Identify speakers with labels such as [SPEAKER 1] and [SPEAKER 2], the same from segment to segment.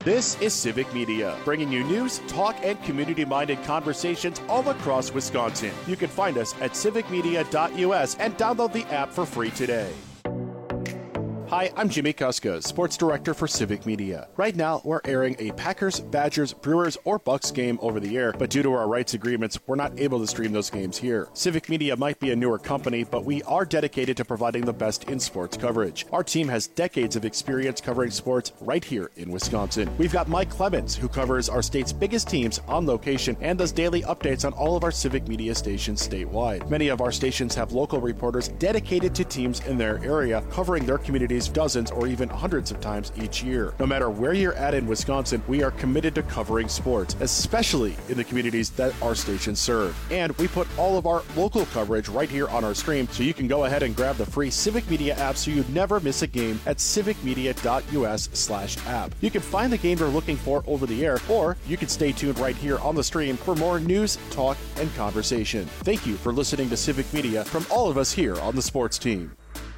[SPEAKER 1] This is Civic Media, bringing you news, talk, and community-minded conversations all across Wisconsin. You can find us at civicmedia.us and download the app for free today. Hi, I'm Jimmy Kuska, Sports Director for Civic Media. Right now, we're airing a Packers, Badgers, Brewers, or Bucks game over the air, but due to our rights agreements, we're not able to stream those games here. Civic Media might be a newer company, but we are dedicated to providing the best in sports coverage. Our team has decades of experience covering sports right here in Wisconsin. We've got Mike Clemens, who covers our state's biggest teams on location and does daily updates on all of our Civic Media stations statewide. Many of our stations have local reporters dedicated to teams in their area, covering their communities dozens or even hundreds of times each year. No matter where you're at in Wisconsin, we are committed to covering sports, especially in the communities that our stations serve. And we put all of our local coverage right here on our stream, so you can go ahead and grab the free Civic Media app so you never miss a game at civicmedia.us/app. You can find the game you're looking for over the air, or you can stay tuned right here on the stream for more news, talk, and conversation. Thank you for listening to Civic Media from all of us here on the sports team.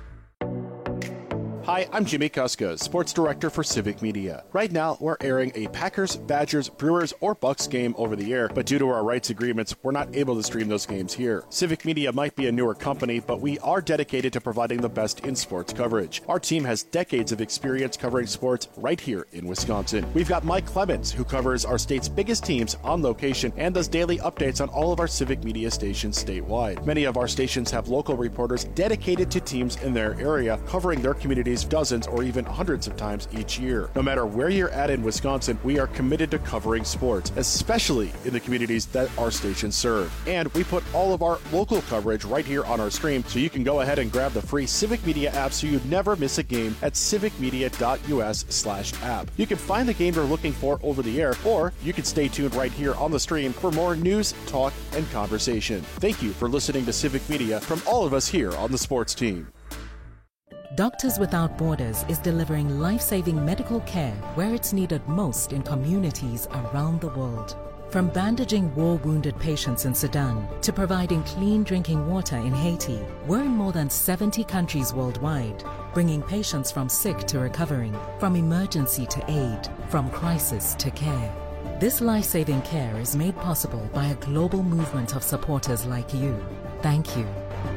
[SPEAKER 1] Hi, I'm Jimmy Kuska, Sports Director for Civic Media. Right now, we're airing a Packers, Badgers, Brewers, or Bucks game over the air, but due to our rights agreements, we're not able to stream those games here. Civic Media might be a newer company, but we are dedicated to providing the best in sports coverage. Our team has decades of experience covering sports right here in Wisconsin. We've got Mike Clemens, who covers our state's biggest teams on location and does daily updates on all of our Civic Media stations statewide. Many of our stations have local reporters dedicated to teams in their area, covering their communities dozens or even hundreds of times each year. No matter where you're at in Wisconsin, we are committed to covering sports, especially in the communities that our stations serve. And we put all of our local coverage right here on our stream, so you can go ahead and grab the free Civic Media app so you never miss a game at civicmedia.us/app. You can find the game you're looking for over the air, or you can stay tuned right here on the stream for more news, talk, and conversation. Thank you for listening to Civic Media from all of us here on the sports team.
[SPEAKER 2] Doctors Without Borders is delivering life-saving medical care where it's needed most in communities around the world. From bandaging war-wounded patients in Sudan to providing clean drinking water in Haiti, we're in more than 70 countries worldwide, bringing patients from sick to recovering, from emergency to aid, from crisis to care. This life-saving care is made possible by a global movement of supporters like you. Thank you.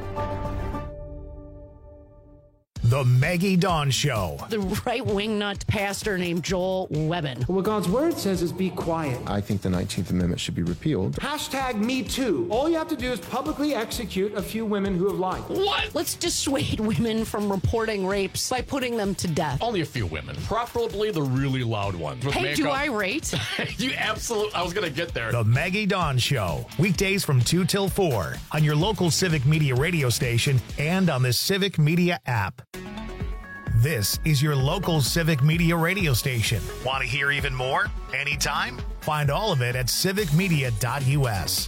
[SPEAKER 3] The Maggie Dawn Show.
[SPEAKER 4] The right-wing nut pastor named Joel Webbin.
[SPEAKER 5] What God's word says is be quiet.
[SPEAKER 6] I think the 19th Amendment should be repealed.
[SPEAKER 5] Hashtag Me Too. All you have to do is publicly execute a few women who have lied.
[SPEAKER 4] What? Let's dissuade women from reporting rapes by putting them to death.
[SPEAKER 7] Only a few women. Preferably the really loud ones.
[SPEAKER 4] Hey,
[SPEAKER 7] makeup.
[SPEAKER 4] do I rate?
[SPEAKER 7] You absolutely... I was going to get there.
[SPEAKER 3] The Maggie Dawn Show. Weekdays from 2 till 4 on your local Civic Media radio station and on the Civic Media app. This is your local Civic Media radio station. Want to hear even more? Anytime? Find all of it at civicmedia.us.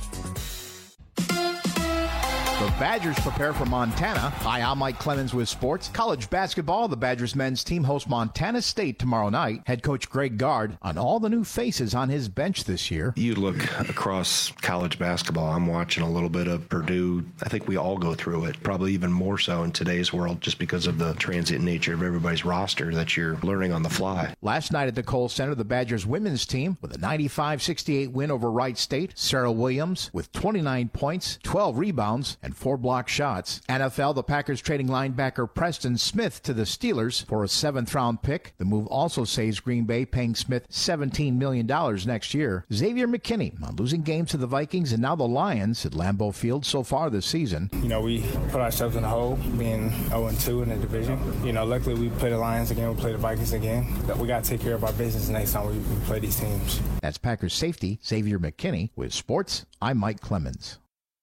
[SPEAKER 8] The Badgers prepare for Montana. Hi, I'm Mike Clemens with sports. College basketball, the Badgers men's team hosts Montana State tomorrow night. Head coach Greg Gard on all the new faces on his bench this year.
[SPEAKER 9] You look across college basketball, I'm watching a little bit of Purdue. I think we all go through it, probably even more so in today's world just because of the transient nature of everybody's roster that you're learning on the fly.
[SPEAKER 8] Last night at the Kohl Center, the Badgers women's team with a 95-68 win over Wright State. Sarah Williams with 29 points, 12 rebounds, and 4 block shots. NFL, the Packers trading linebacker Preston Smith to the Steelers for a 7th-round pick. The move also saves Green Bay paying Smith $17 million next year. Xavier McKinney on losing games to the Vikings and now the Lions at Lambeau Field so far this season.
[SPEAKER 10] You know, we put ourselves in a hole being 0-2 in the division. You know, luckily we play the Lions again, we play the Vikings again. But we got to take care of our business next time we play these teams.
[SPEAKER 8] That's Packers safety Xavier McKinney. With sports, I'm Mike Clemens.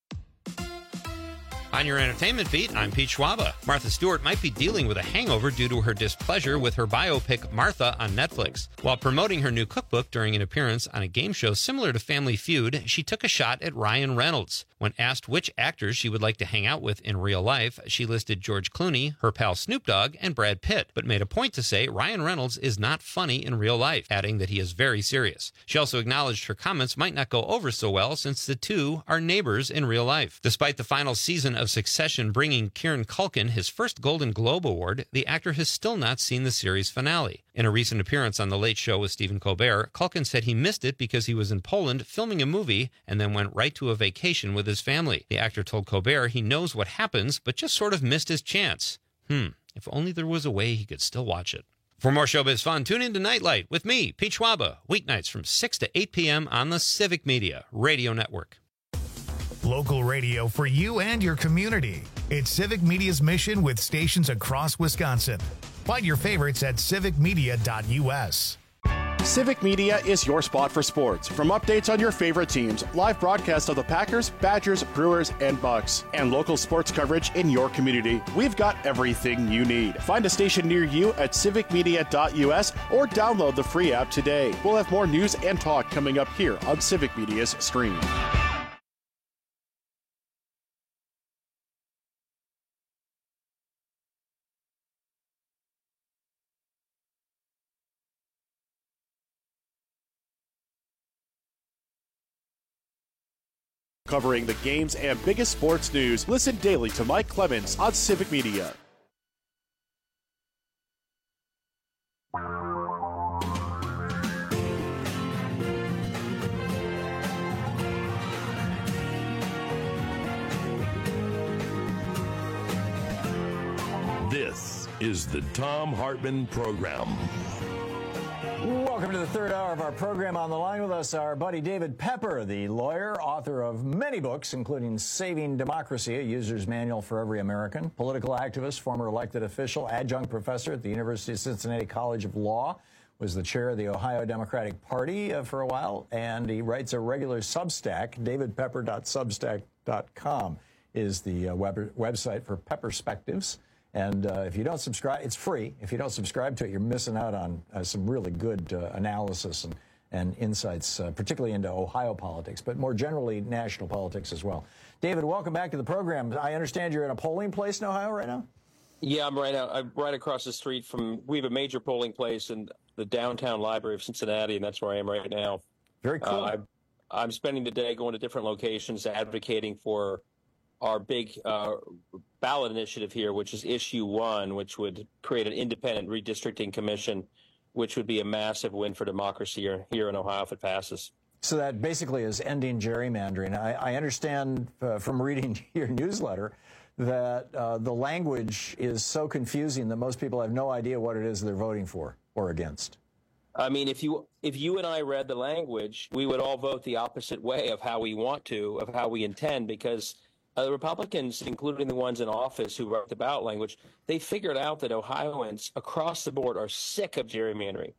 [SPEAKER 11] On your entertainment beat, I'm Pete Schwaba. Martha Stewart might be dealing with a hangover due to her displeasure with her biopic Martha on Netflix. While promoting her new cookbook during an appearance on a game show similar to Family Feud, she took a shot at Ryan Reynolds. When asked which actors she would like to hang out with in real life, she listed George Clooney, her pal Snoop Dogg, and Brad Pitt, but made a point to say Ryan Reynolds is not funny in real life, adding that he is very serious. She also acknowledged her comments might not go over so well since the two are neighbors in real life. Despite the final season of Succession bringing Kieran Culkin his first Golden Globe Award, the actor has still not seen the series finale. In a recent appearance on The Late Show with Stephen Colbert, Culkin said he missed it because he was in Poland filming a movie and then went right to a vacation with his family. The actor told Colbert he knows what happens, but just sort of missed his chance. If only there was a way he could still watch it. For more showbiz fun, tune in to Nightlight with me, Pete Schwaba, weeknights from 6 to 8 p.m. on the Civic Media Radio Network.
[SPEAKER 3] Local radio for you and your community. It's Civic Media's mission with stations across Wisconsin. Find your favorites at civicmedia.us.
[SPEAKER 1] Civic Media is your spot for sports. From updates on your favorite teams, live broadcasts of the Packers, Badgers, Brewers, and Bucks, and local sports coverage in your community, we've got everything you need. Find a station near you at civicmedia.us or download the free app today. We'll have more news and talk coming up here on Civic Media's stream. Covering the games and biggest sports news, listen daily to Mike Clemens on Civic Media.
[SPEAKER 12] This is the Thom Hartmann Program.
[SPEAKER 13] Welcome to the third hour of our program. On the line with us, our buddy David Pepper, the lawyer, author of many books, including Saving Democracy, a user's manual for every American, political activist, former elected official, adjunct professor at the University of Cincinnati College of Law, was the chair of the Ohio Democratic Party for a while, and he writes a regular Substack. davidpepper.substack.com is the website for Pepperspectives. And if you don't subscribe, it's free. If you don't subscribe to it, you're missing out on some really good analysis and insights, particularly into Ohio politics, but more generally national politics as well. David, welcome back to the program. I understand you're in a polling place in Ohio right now?
[SPEAKER 14] Yeah, I'm right across the street from, we have a major polling place in the downtown library of Cincinnati, and that's where I am right now.
[SPEAKER 13] Very cool.
[SPEAKER 14] I'm spending the day going to different locations advocating for our big ballot initiative here, which is Issue 1, which would create an independent redistricting commission, which would be a massive win for democracy here in Ohio if it passes.
[SPEAKER 13] So that basically is ending gerrymandering. I understand from reading your newsletter that the language is so confusing that most people have no idea what it is they're voting for or against.
[SPEAKER 14] I mean, if you and I read the language, we would all vote the opposite way of how we want to, of how we intend, because the Republicans, including the ones in office who wrote the ballot language, they figured out that Ohioans across the board are sick of gerrymandering.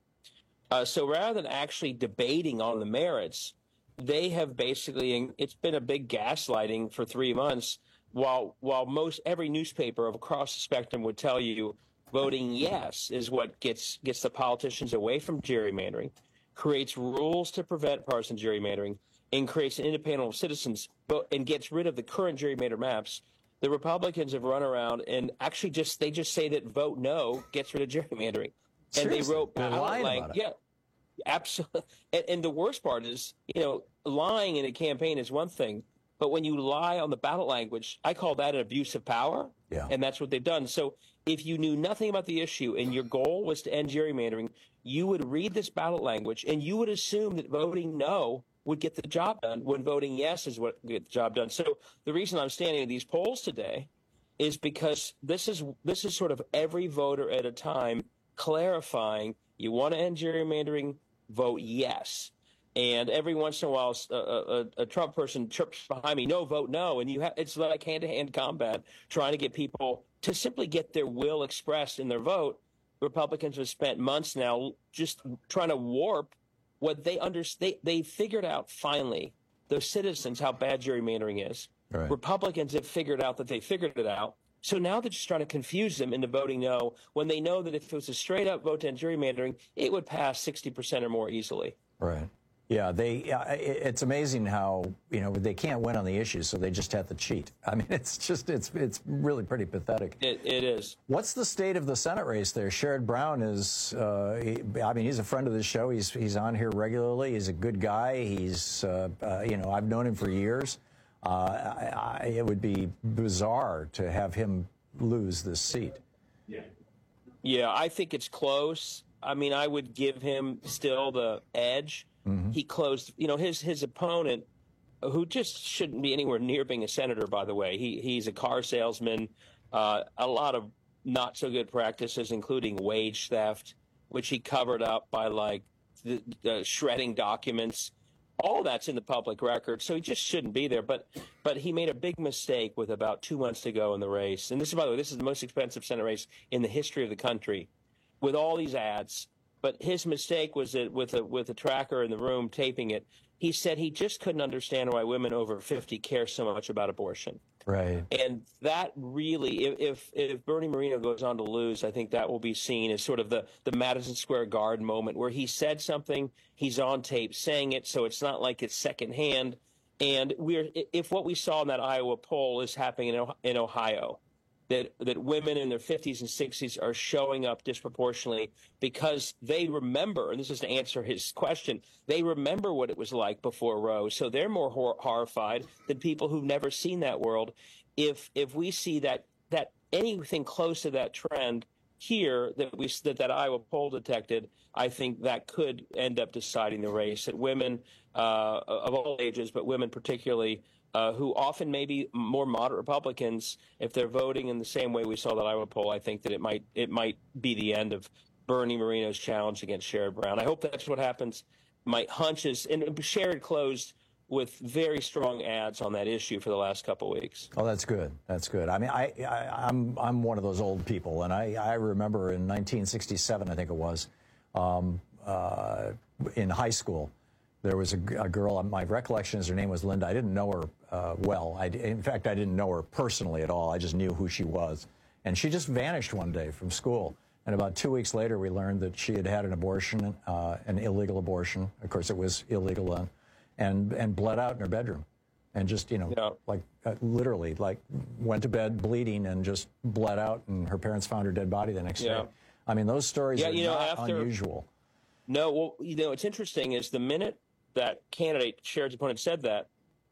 [SPEAKER 14] So rather than actually debating on the merits, they have basically, it's been a big gaslighting for 3 months, while most every newspaper across the spectrum would tell you voting yes is what gets the politicians away from gerrymandering, creates rules to prevent partisan gerrymandering, and creates an independent panel of citizens and gets rid of the current gerrymander maps. The Republicans have run around and actually just say that vote no gets rid of gerrymandering.
[SPEAKER 13] Seriously?
[SPEAKER 14] And they wrote
[SPEAKER 13] ballot language.
[SPEAKER 14] Yeah, absolutely. And the worst part is, lying in a campaign is one thing, but when you lie on the ballot language, I call that an abuse of power.
[SPEAKER 13] Yeah.
[SPEAKER 14] And that's what they've done. So if you knew nothing about the issue and your goal was to end gerrymandering, you would read this ballot language and you would assume that voting no would get the job done when voting yes is what get the job done. So the reason I'm standing in these polls today is because this is sort of every voter at a time clarifying you want to end gerrymandering, vote yes. And every once in a while, a Trump person chirps behind me, no, vote no. And it's like hand-to-hand combat trying to get people to simply get their will expressed in their vote. Republicans have spent months now just trying to warp what they figured out finally, those citizens, how bad gerrymandering is.
[SPEAKER 13] Right.
[SPEAKER 14] Republicans have figured out that they figured it out. So now they're just trying to confuse them into voting no when they know that if it was a straight up vote to end gerrymandering, it would pass 60% or more easily.
[SPEAKER 13] Right. Yeah, it's amazing how, they can't win on the issues, so they just have to cheat. I mean, it's really pretty pathetic.
[SPEAKER 14] It is.
[SPEAKER 13] What's the state of the Senate race there? Sherrod Brown is, he's a friend of the show. He's on here regularly. He's a good guy. He's, I've known him for years. It would be bizarre to have him lose this seat.
[SPEAKER 14] Yeah, I think it's close. I mean, I would give him still the edge. Mm-hmm. He closed, his opponent, who just shouldn't be anywhere near being a senator, by the way. He's a car salesman, a lot of not so good practices, including wage theft, which he covered up by shredding documents. All that's in the public record, so he just shouldn't be there. But he made a big mistake with about 2 months to go in the race. And this is, by the way, this is the most expensive Senate race in the history of the country, with all these ads. But his mistake was that with a tracker in the room taping it, he said he just couldn't understand why women over 50 care so much about abortion.
[SPEAKER 13] Right.
[SPEAKER 14] And that really, if Bernie Moreno goes on to lose, I think that will be seen as sort of the Madison Square Garden moment where he said something, he's on tape saying it, so it's not like it's secondhand. And if what we saw in that Iowa poll is happening in Ohio, that women in their 50s and 60s are showing up disproportionately because they remember, and this is to answer his question, they remember what it was like before Roe. So they're more horrified than people who've never seen that world. If we see that anything close to that trend here that Iowa poll detected, I think that could end up deciding the race. That women of all ages, but women particularly, who often may be more moderate Republicans, if they're voting in the same way we saw that Iowa poll, I think that it might be the end of Bernie Moreno's challenge against Sherrod Brown. I hope that's what happens. My hunch is, and Sherrod closed with very strong ads on that issue for the last couple of weeks.
[SPEAKER 13] Oh, that's good. That's good. I mean, I'm one of those old people, and I remember in 1967, I think it was, in high school, there was a girl, my recollection is her name was Linda. I didn't know her well. In fact, I didn't know her personally at all. I just knew who she was. And she just vanished one day from school. And about 2 weeks later, we learned that she had had an abortion, an illegal abortion. Of course, it was illegal then. And bled out in her bedroom. And just, literally, went to bed bleeding and just bled out. And her parents found her dead body the next day. I mean, those stories are not unusual.
[SPEAKER 14] No, well, what's interesting is the minute that candidate, Sherrod's opponent, said that,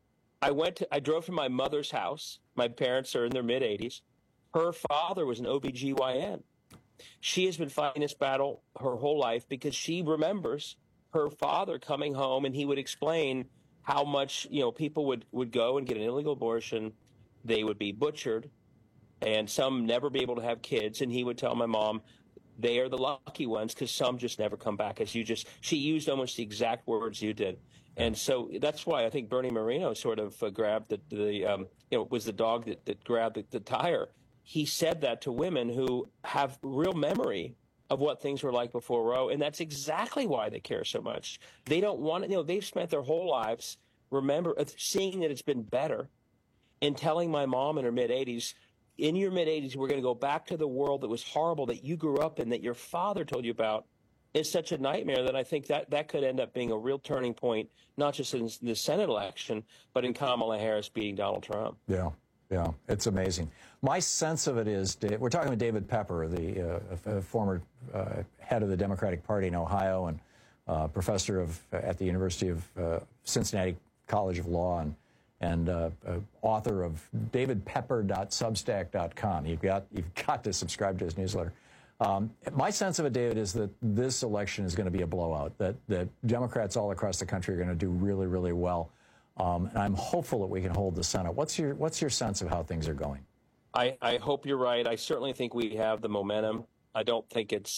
[SPEAKER 14] I drove to my mother's house. My parents are in their mid-80s. Her father was an OBGYN. She has been fighting this battle her whole life because she remembers her father coming home, and he would explain how much, people would go and get an illegal abortion. They would be butchered, and some never be able to have kids. And he would tell my mom, they are the lucky ones because some just never come back. She used almost the exact words you did. And so that's why I think Bernie Moreno sort of grabbed was the dog that grabbed the tire. He said that to women who have real memory of what things were like before Roe, and that's exactly why they care so much. They don't want it. They've spent their whole lives seeing that it's been better, and telling my mom in her mid-80s, in your mid-80s, we're going to go back to the world that was horrible, that you grew up in, that your father told you about, is such a nightmare that I think that could end up being a real turning point, not just in the Senate election, but in Kamala Harris beating Donald Trump.
[SPEAKER 13] Yeah, it's amazing. My sense of it is, we're talking with David Pepper, the former head of the Democratic Party in Ohio and professor at the University of Cincinnati College of Law and author of davidpepper.substack.com. You've got to subscribe to his newsletter. My sense of it, David, is that this election is going to be a blowout, that Democrats all across the country are going to do really, really well. And I'm hopeful that we can hold the Senate. What's your sense of how things are going?
[SPEAKER 14] I hope you're right. I certainly think we have the momentum. I don't think it's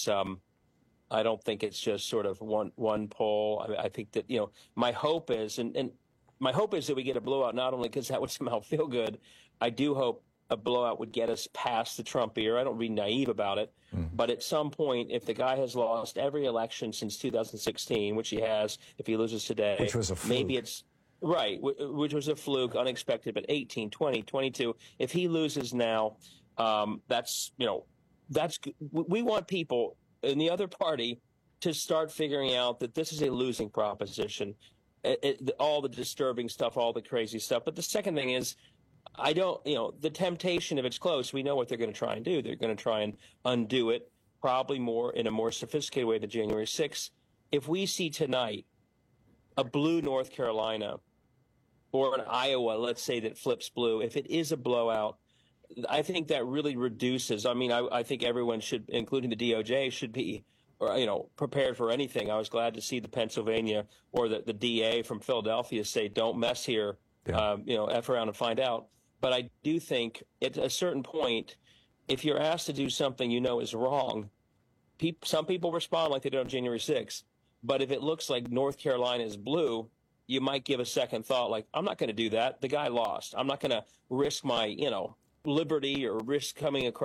[SPEAKER 14] just sort of one poll. I think that my hope is, and my hope is that we get a blowout, not only because that would somehow feel good. I do hope a blowout would get us past the Trump era. I don't be naive about it, but at some point, if the guy has lost every election since 2016, which he has, if he loses today,
[SPEAKER 13] which was a fluke.
[SPEAKER 14] Maybe it's. Right, which was a fluke, unexpected, but 18, 20, 22. If he loses now, that's we want people in the other party to start figuring out that this is a losing proposition. All the disturbing stuff, all the crazy stuff. But the second thing is, the temptation, if it's close, we know what they're going to try and do. They're going to try and undo it, probably in a more sophisticated way than January 6th. If we see tonight a blue North Carolina, or an Iowa, let's say, that flips blue, if it is a blowout, I think that really reduces. I mean, I think everyone should, including the DOJ, should be, prepared for anything. I was glad to see the Pennsylvania or the DA from Philadelphia say, "Don't mess here, F around and find out." But I do think at a certain point, if you're asked to do something is wrong, some people respond like they did on January 6th. But if it looks like North Carolina is blue, you might give a second thought, like, I'm not going to do that. The guy lost. I'm not going to risk my, liberty or risk coming a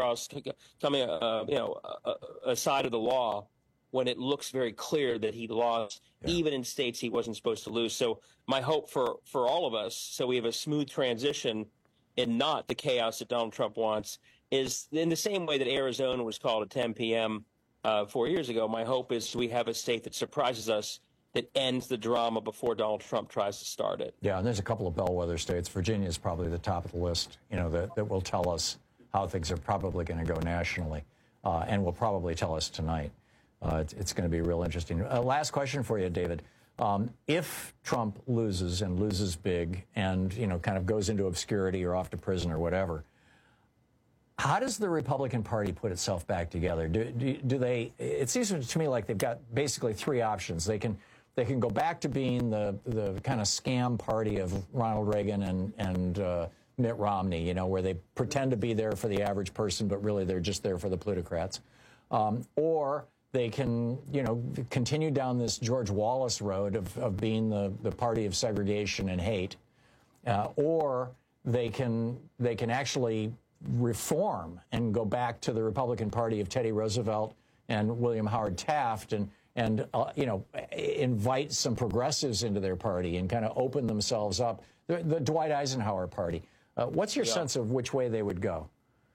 [SPEAKER 14] side of the law when it looks very clear that he lost, even in states he wasn't supposed to lose. So my hope for all of us, so we have a smooth transition and not the chaos that Donald Trump wants, is in the same way that Arizona was called at 10 p.m. 4 years ago. My hope is we have a state that surprises us, that ends the drama before Donald Trump tries to start it.
[SPEAKER 13] Yeah, and there's a couple of bellwether states. Virginia is probably the top of the list, that will tell us how things are probably going to go nationally, and will probably tell us tonight. It's going to be real interesting. Last question for you, David. If Trump loses and loses big and, kind of goes into obscurity or off to prison or whatever, how does the Republican Party put itself back together? Do they? It seems to me like they've got basically three options. They can go back to being the kind of scam party of Ronald Reagan and Mitt Romney, where they pretend to be there for the average person, but really they're just there for the plutocrats. Or they can, continue down this George Wallace road of being the party of segregation and hate. Or they can actually reform and go back to the Republican Party of Teddy Roosevelt and William Howard Taft and invite some progressives into their party and kind of open themselves up. The Dwight Eisenhower party. What's your sense of which way they would go?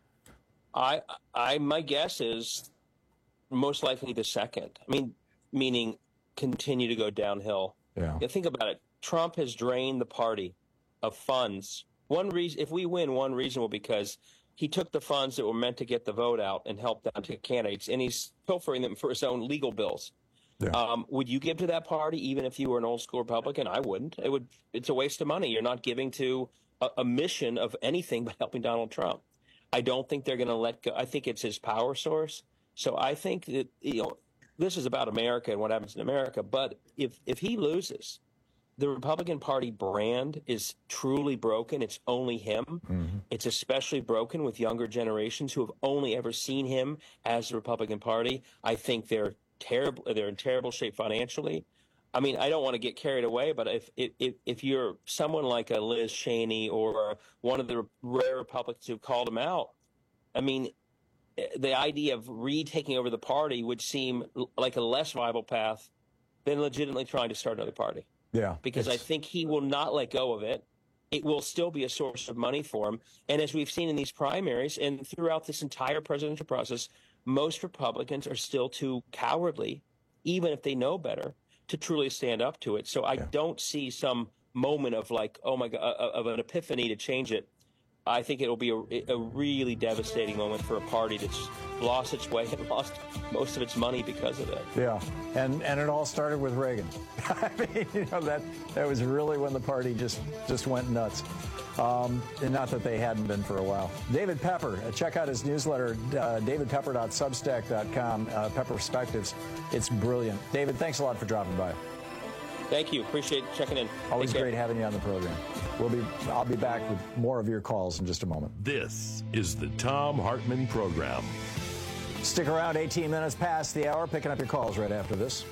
[SPEAKER 14] My guess is most likely the second. I mean, meaning continue to go downhill. Yeah. Think about it. Trump has drained the party of funds. One reason, if we win, one reason will be because he took the funds that were meant to get the vote out and help down to candidates, and he's pilfering them for his own legal bills. Yeah. Would you give to that party even if you were an old school Republican? I wouldn't. It's a waste of money. You're not giving to a mission of anything but helping Donald Trump. I don't think they're going to let go. I think it's his power source. So I think that this is about America and what happens in America. But if he loses, the Republican Party brand is truly broken. It's only him. Mm-hmm. It's especially broken with younger generations who have only ever seen him as the Republican Party. I think they're terrible. They're in terrible shape financially. I mean, I don't want to get carried away, but if you're someone like a Liz Cheney or one of the rare Republicans who called him out, I mean, the idea of retaking over the party would seem like a less viable path than legitimately trying to start another party.
[SPEAKER 13] Yeah.
[SPEAKER 14] Because I think he will not let go of it. It will still be a source of money for him. And as we've seen in these primaries and throughout this entire presidential process, most Republicans are still too cowardly, even if they know better, to truly stand up to it. So I don't see some moment of like, oh my God, of an epiphany to change it. I think it'll be a really devastating moment for a party that's lost its way and lost most of its money because of it.
[SPEAKER 13] Yeah, and it all started with Reagan. I mean, that was really when the party just went nuts. And not that they hadn't been for a while. David Pepper, check out his newsletter, davidpepper.substack.com, Pepper Perspectives. It's brilliant. David, thanks a lot for dropping by.
[SPEAKER 14] Thank you. Appreciate checking in.
[SPEAKER 13] Always great having you on the program. I'll be back with more of your calls in just a moment.
[SPEAKER 12] This is the Thom Hartmann Program.
[SPEAKER 13] Stick around, 18 minutes past the hour, picking up your calls right after this.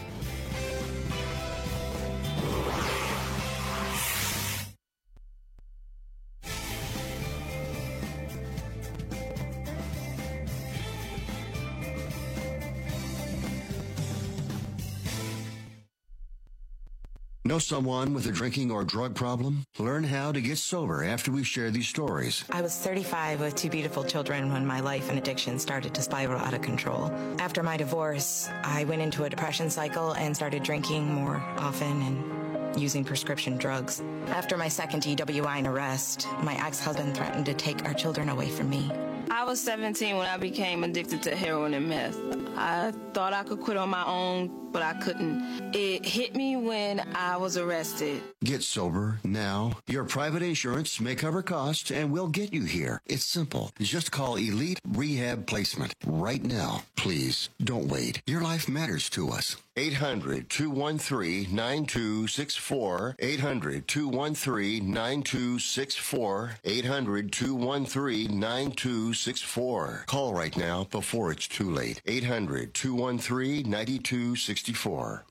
[SPEAKER 15] Know someone with a drinking or drug problem? Learn how to get sober after we share these stories.
[SPEAKER 16] I was 35 with two beautiful children when my life and addiction started to spiral out of control. After my divorce, I went into a depression cycle and started drinking more often and using prescription drugs. After my second DWI and arrest, my ex-husband threatened to take our children away from me.
[SPEAKER 17] I was 17 when I became addicted to heroin and meth. I thought I could quit on my own, but I couldn't. It hit me when I was arrested.
[SPEAKER 15] Get sober now. Your private insurance may cover costs, and we'll get you here. It's simple. Just call Elite Rehab Placement right now. Please, don't wait. Your life matters to us. 800-213-9264. 800-213-9264. 800-213-9264. Call right now before it's too late. 800-213-9264.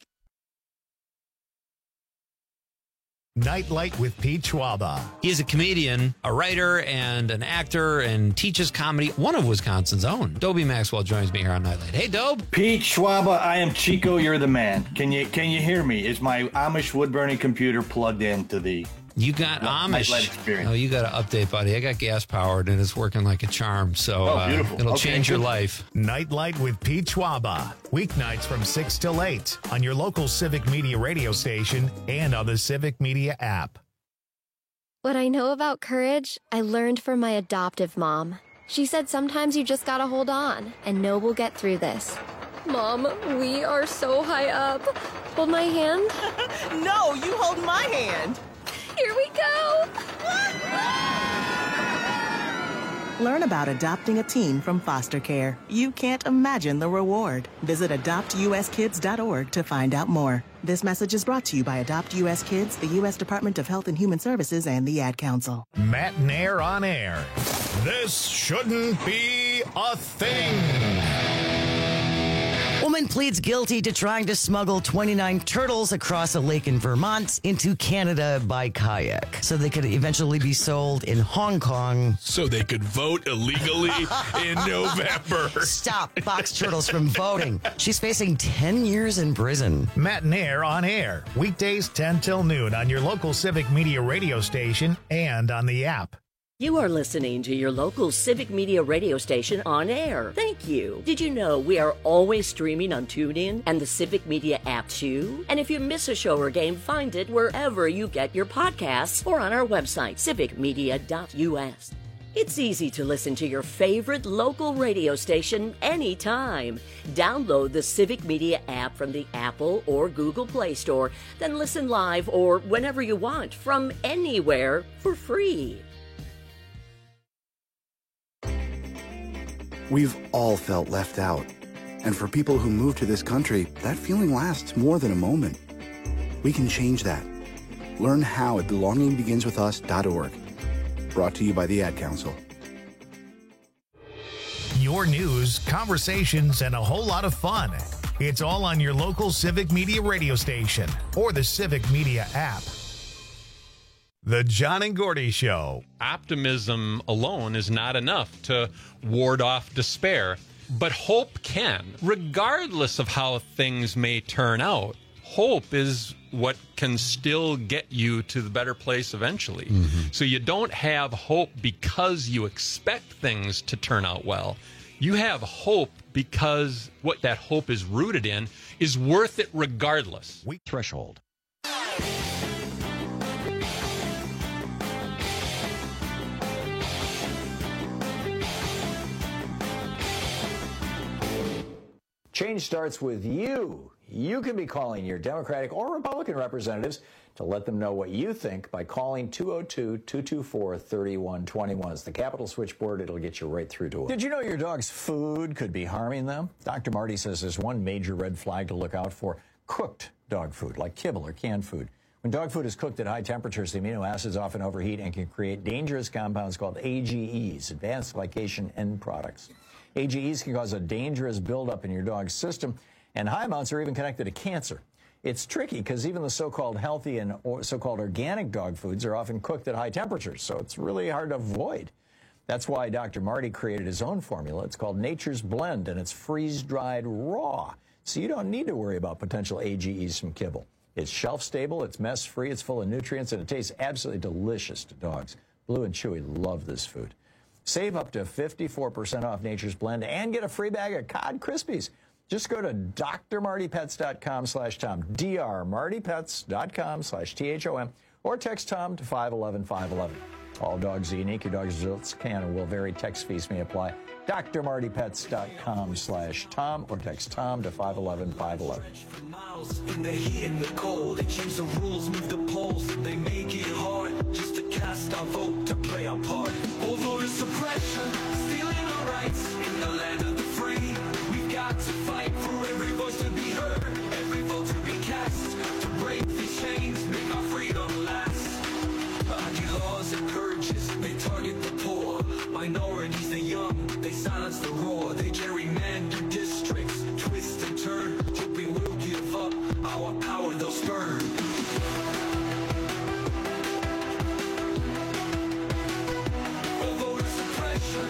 [SPEAKER 3] Nightlight with Pete Schwaba.
[SPEAKER 11] He is a comedian, a writer, and an actor, and teaches comedy. One of Wisconsin's own. Dobie Maxwell joins me here on Nightlight. Hey, Dobe.
[SPEAKER 18] Pete Schwaba, I am Chico. You're the man. Can you hear me? Is my Amish wood burning computer plugged into the?
[SPEAKER 11] You got Amish.
[SPEAKER 18] Nightlight experience.
[SPEAKER 11] Oh, you got to update, buddy. I got gas powered and it's working like a charm. So
[SPEAKER 18] beautiful.
[SPEAKER 11] It'll change your life.
[SPEAKER 3] Nightlight with Pete Schwaba. Weeknights from 6 till 8 on your local Civic Media radio station and on the Civic Media app.
[SPEAKER 19] What I know about courage, I learned from my adoptive mom. She said sometimes you just gotta hold on and know we'll get through this. Mom, we are so high up. Hold my hand.
[SPEAKER 20] No, you hold my hand.
[SPEAKER 19] Here we go!
[SPEAKER 20] Learn about adopting a teen from foster care. You can't imagine the reward. Visit adoptuskids.org to find out more. This message is brought to you by Adopt U.S. Kids, the U.S. Department of Health and Human Services, and the Ad Council.
[SPEAKER 3] Matt Nair on air. This shouldn't be a thing.
[SPEAKER 21] Woman pleads guilty to trying to smuggle 29 turtles across a lake in Vermont into Canada by kayak so they could eventually be sold in Hong Kong.
[SPEAKER 7] So they could vote illegally in November.
[SPEAKER 21] Stop box turtles from voting. She's facing 10 years in prison.
[SPEAKER 3] Matt Nair on air. Weekdays 10 till noon on your local Civic Media radio station and on the app.
[SPEAKER 22] You are listening to your local Civic Media radio station on air. Thank you. Did you know we are always streaming on TuneIn and the Civic Media app too? And if you miss a show or game, find it wherever you get your podcasts or on our website, civicmedia.us. It's easy to listen to your favorite local radio station anytime. Download the Civic Media app from the Apple or Google Play Store, then listen live or whenever you want from anywhere for free.
[SPEAKER 23] We've all felt left out. And for people who move to this country, that feeling lasts more than a moment. We can change that. Learn how at belongingbeginswithus.org. Brought to you by the Ad Council.
[SPEAKER 3] Your news, conversations, and a whole lot of fun. It's all on your local Civic Media radio station or the Civic Media app. The John and Gordy Show.
[SPEAKER 11] Optimism alone is not enough to ward off despair, but hope can. Regardless of how things may turn out, hope is what can still get you to the better place eventually. Mm-hmm. So you don't have hope because you expect things to turn out well. You have hope because what that hope is rooted in is worth it regardless.
[SPEAKER 24] Threshold.
[SPEAKER 13] Change starts with you. You can be calling your Democratic or Republican representatives to let them know what you think by calling 202-224-3121. It's the Capitol switchboard. It'll get you right through to them. Did you know your dog's food could be harming them? Dr. Marty says there's one major red flag to look out for: cooked dog food, like kibble or canned food. When dog food is cooked at high temperatures, the amino acids often overheat and can create dangerous compounds called AGEs, advanced glycation end products. AGEs can cause a dangerous buildup in your dog's system, and high amounts are even connected to cancer. It's tricky because even the so-called healthy and so-called organic dog foods are often cooked at high temperatures, so it's really hard to avoid. That's why Dr. Marty created his own formula. It's called Nature's Blend, and it's freeze-dried raw, so you don't need to worry about potential AGEs from kibble. It's shelf-stable, it's mess-free, it's full of nutrients, and it tastes absolutely delicious to dogs. Blue and Chewy love this food. Save up to 54% off Nature's Blend and get a free bag of Cod Krispies. Just go to drmartypets.com/Tom, drmartypets.com/THOM, or text Tom to 511-511. All dogs are unique. Your dog's results can and will vary. Text fees may apply. DrMartyPets.com/Tom or text Tom to 511-511.
[SPEAKER 2] In the heat and the cold, they change the rules, move the polls. They make it hard just to cast our vote, to play our part. All voter suppression, stealing our rights in the land of the free. We've got to fight for every voice to be heard, every vote to be cast, to break these chains, make our freedom last. New laws and purges, they target the poor, minorities, the young, they silence the roar. They gerrymander districts, twist and turn, hoping we'll give up our power they'll spurn. Voter suppression.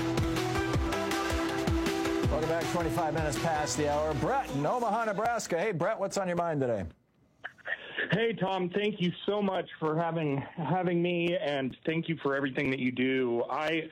[SPEAKER 13] Welcome back. 25 minutes past the hour. Brett in Omaha, Nebraska. Hey, Brett, what's on your mind today?
[SPEAKER 5] Hey, Tom, thank you so much for having me, and thank you for everything that you do. I'm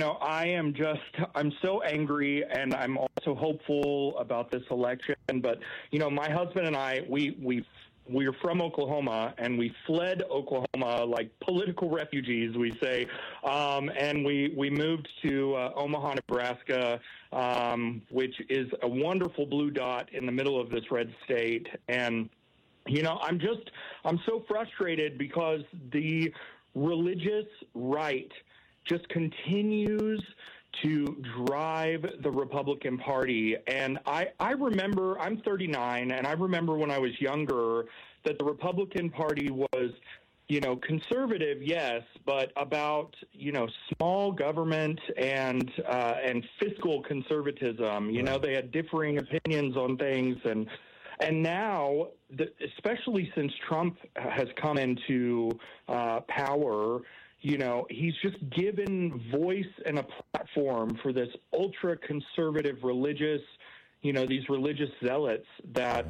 [SPEAKER 5] so angry, and I'm also hopeful about this election. But, my husband and I, we're from Oklahoma, and we fled Oklahoma like political refugees, we say, and we moved to Omaha, Nebraska, which is a wonderful blue dot in the middle of this red state. And I'm so frustrated because the religious right just continues to drive the Republican Party. And I remember, I'm 39, and I remember when I was younger that the Republican Party was, conservative, yes, but about, small government and fiscal conservatism. They had differing opinions on things, and now, especially since Trump has come into power, he's just given voice and a platform for this ultra-conservative religious, these religious zealots that,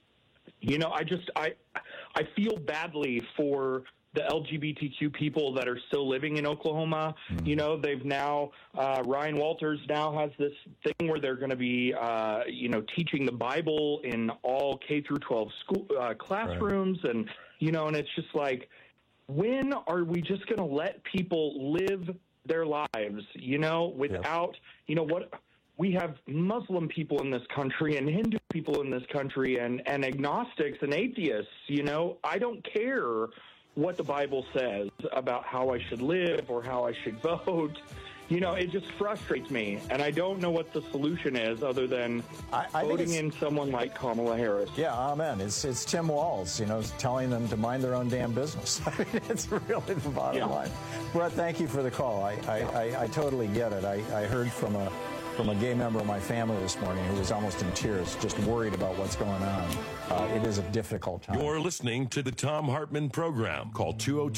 [SPEAKER 5] I feel badly for the LGBTQ people that are still living in Oklahoma. They've now, Ryan Walters now has this thing where they're going to be, teaching the Bible in all K through 12 school classrooms. Right. And it's just like, when are we just going to let people live their lives, without, we have Muslim people in this country and Hindu people in this country and agnostics and atheists, I don't care what the Bible says about how I should live or how I should vote. It just frustrates me, and I don't know what the solution is other than voting in someone like Kamala Harris.
[SPEAKER 13] Yeah, amen. It's Tim Walz, telling them to mind their own damn business. I mean, it's really the bottom line. Brett, thank you for the call. I totally get it. I heard from a gay member of my family this morning who was almost in tears, just worried about what's going on. It is a difficult time.
[SPEAKER 12] You're listening to the Thom Hartmann Program. Call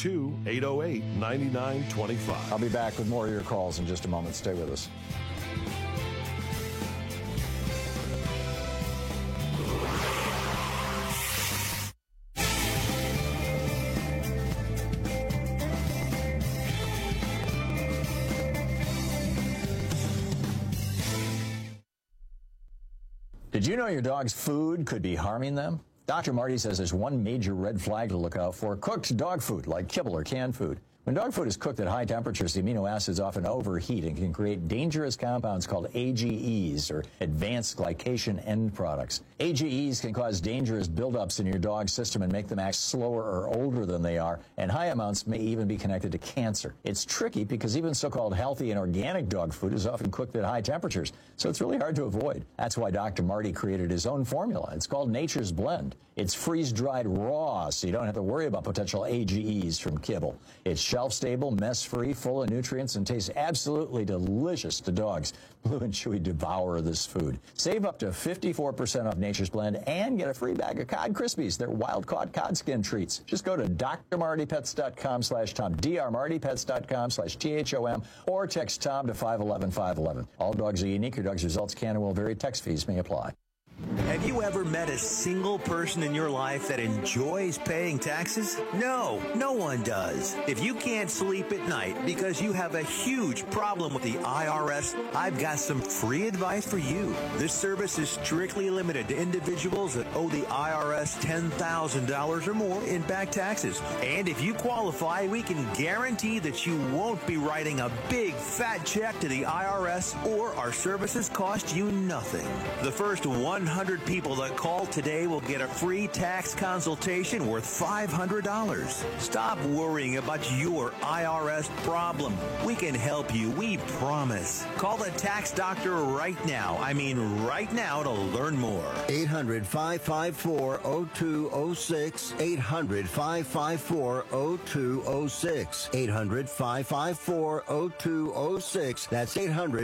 [SPEAKER 12] 202-808-9925.
[SPEAKER 13] I'll be back with more of your calls in just a moment. Stay with us. Did you know your dog's food could be harming them? Dr. Marty says there's one major red flag to look out for: cooked dog food like kibble or canned food. When dog food is cooked at high temperatures, the amino acids often overheat and can create dangerous compounds called AGEs, or advanced glycation end products. AGEs can cause dangerous buildups in your dog's system and make them act slower or older than they are, and high amounts may even be connected to cancer. It's tricky because even so-called healthy and organic dog food is often cooked at high temperatures, so it's really hard to avoid. That's why Dr. Marty created his own formula. It's called Nature's Blend. It's freeze-dried raw, so you don't have to worry about potential AGEs from kibble. It's shelf-stable, mess-free, full of nutrients, and tastes absolutely delicious to dogs. Blue and Chewy devour this food. Save up to 54% off Nature's Blend and get a free bag of Cod Krispies. They're wild-caught cod skin treats. Just go to drmartypets.com/Tom, drmartypets.com/THOM, or text Tom to 511-511. All dogs are unique. Your dog's results can and will vary. Text fees may apply.
[SPEAKER 4] Have you ever met a single person in your life that enjoys paying taxes? No, no one does. If you can't sleep at night because you have a huge problem with the IRS, I've got some free advice for you. This service is strictly limited to individuals that owe the IRS $10,000 or more in back taxes. And if you qualify, we can guarantee that you won't be writing a big fat check to the IRS, or our services cost you nothing. The first 100 people that call today will get a free tax consultation worth $500. Stop worrying about your IRS problem. We can help you, we promise. Call the tax doctor right now. I mean right now, to learn more.
[SPEAKER 15] 800-554-0206. 800-554-0206. 800-554-0206. That's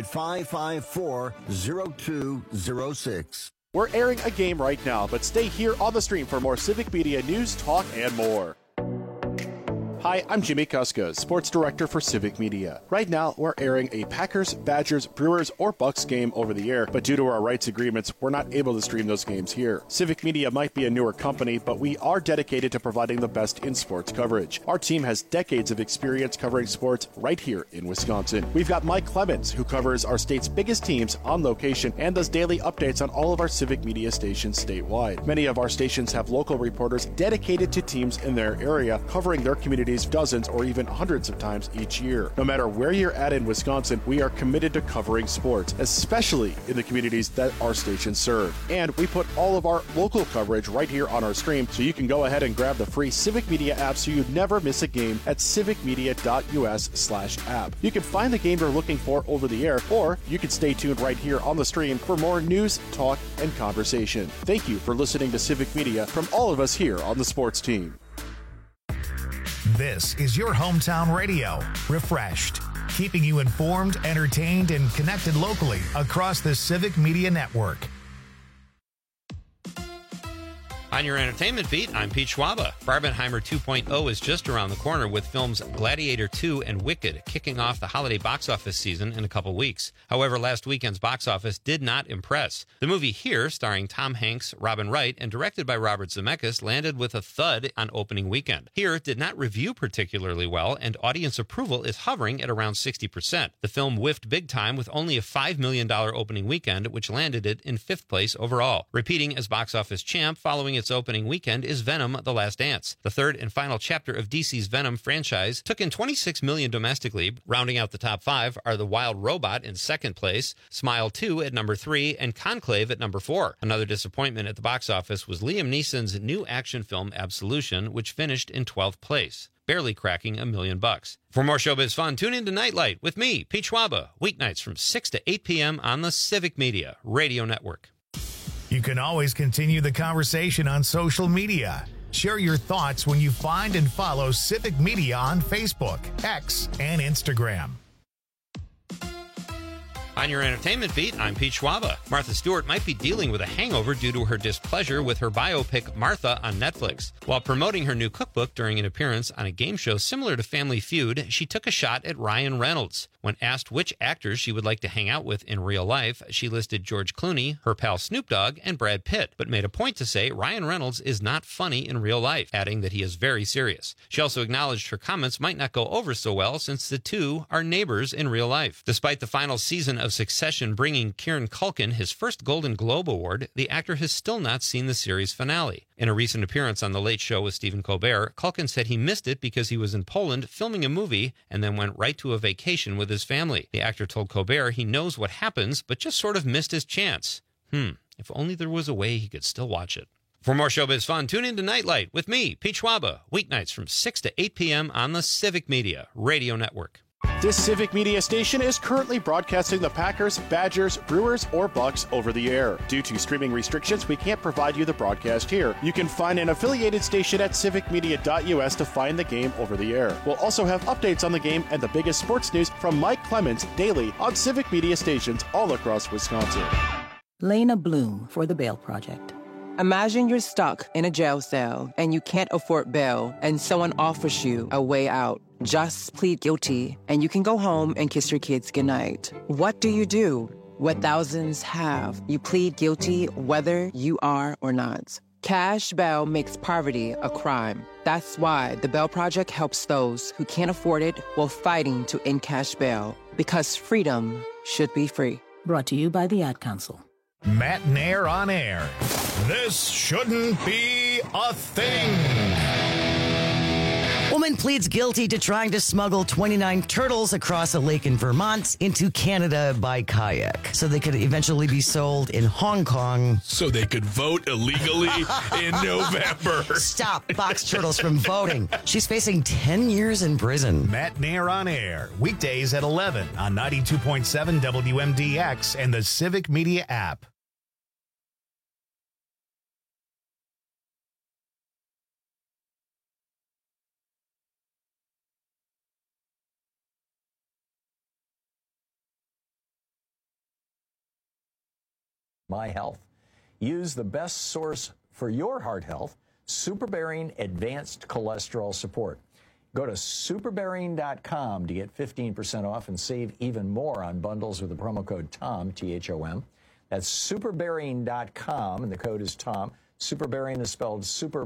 [SPEAKER 15] 800-554-0206.
[SPEAKER 1] We're airing a game right now, but stay here on the stream for more Civic Media news, talk, and more. Hi, I'm Jimmy Kuska, Sports Director for Civic Media. Right now, we're airing a Packers, Badgers, Brewers, or Bucks game over the air, but due to our rights agreements, we're not able to stream those games here. Civic Media might be a newer company, but we are dedicated to providing the best in sports coverage. Our team has decades of experience covering sports right here in Wisconsin. We've got Mike Clemens, who covers our state's biggest teams on location and does daily updates on all of our Civic Media stations statewide. Many of our stations have local reporters dedicated to teams in their area, covering their communities dozens or even hundreds of times each year. No matter where you're at in Wisconsin, we are committed to covering sports, especially in the communities that our stations serve. And we put all of our local coverage right here on our stream, so you can go ahead and grab the free Civic Media app so you never miss a game at civicmedia.us/app. You can find the game you're looking for over the air, or you can stay tuned right here on the stream for more news, talk, and conversation. Thank you for listening to Civic Media from all of us here on the sports team.
[SPEAKER 3] This is your hometown radio, Refreshed, keeping you informed, entertained, and connected locally across the Civic Media Network.
[SPEAKER 11] On your entertainment beat, I'm Pete Schwaba. Barbenheimer 2.0 is just around the corner, with films Gladiator 2 and Wicked kicking off the holiday box office season in a couple weeks. However, last weekend's box office did not impress. The movie Here, starring Tom Hanks, Robin Wright, and directed by Robert Zemeckis, landed with a thud on opening weekend. Here did not review particularly well, and audience approval is hovering at around 60%. The film whiffed big time with only a $5 million opening weekend, which landed it in 5th place overall. Repeating as box office champ following its opening weekend is Venom: The Last Dance. The third and final chapter of DC's Venom franchise took in $26 million domestically. Rounding out the top 5 are The Wild Robot in 2nd place, Smile 2 at number 3, and Conclave at number 4. Another disappointment at the box office was Liam Neeson's new action film Absolution, which finished in 12th place, barely cracking $1 million. For more showbiz fun, tune in to Nightlight with me, Pete Schwaba, weeknights from 6 to 8 p.m. on the Civic Media Radio Network.
[SPEAKER 3] You can always continue the conversation on social media. Share your thoughts when you find and follow Civic Media on Facebook, X, and Instagram.
[SPEAKER 11] On your entertainment beat, I'm Pete Schwaba. Martha Stewart might be dealing with a hangover due to her displeasure with her biopic Martha on Netflix. While promoting her new cookbook during an appearance on a game show similar to Family Feud, she took a shot at Ryan Reynolds. When asked which actors she would like to hang out with in real life, she listed George Clooney, her pal Snoop Dogg, and Brad Pitt, but made a point to say Ryan Reynolds is not funny in real life, adding that he is very serious. She also acknowledged her comments might not go over so well since the two are neighbors in real life. Despite the final season of Succession bringing Kieran Culkin his first Golden Globe Award, the actor has still not seen the series finale. In a recent appearance on The Late Show with Stephen Colbert, Culkin said he missed it because he was in Poland filming a movie and then went right to a vacation with his family. The actor told Colbert he knows what happens, but just sort of missed his chance. If only there was a way he could still watch it. For more showbiz fun, tune in to Nightlight with me, Pete Schwaba, weeknights from 6 to 8 p.m. on the Civic Media Radio Network.
[SPEAKER 1] This Civic Media station is currently broadcasting the Packers, Badgers, Brewers, or Bucks over the air. Due to streaming restrictions, we can't provide you the broadcast here. You can find an affiliated station at civicmedia.us to find the game over the air. We'll also have updates on the game and the biggest sports news from Mike Clemens daily on Civic Media stations all across Wisconsin.
[SPEAKER 6] Lena Bloom for the Bail Project. Imagine you're stuck in a jail cell and you can't afford bail and someone offers you a way out. Just plead guilty and you can go home and kiss your kids goodnight. What do? what thousands have. You plead guilty whether you are or not. Cash bail makes poverty a crime. That's why the Bail Project helps those who can't afford it while fighting to end cash bail. Because freedom should be free.
[SPEAKER 8] Brought to you by the Ad Council.
[SPEAKER 3] Matt Nair on air. This shouldn't be a thing.
[SPEAKER 21] Woman pleads guilty to trying to smuggle 29 turtles across a lake in Vermont into Canada by kayak so they could eventually be sold in Hong Kong.
[SPEAKER 7] So they could vote illegally in November.
[SPEAKER 21] Stop box turtles from voting. She's facing 10 years in prison.
[SPEAKER 3] Matt Nair on air. Weekdays at 11 on 92.7 WMDX and the Civic Media app.
[SPEAKER 13] My Health. Use the best source for your heart health, Superbearing Advanced Cholesterol Support. Go to superbearing.com to get 15% off and save even more on bundles with the promo code TOM, T-H-O-M. That's superbearing.com, and the code is TOM. Superbearing is spelled super,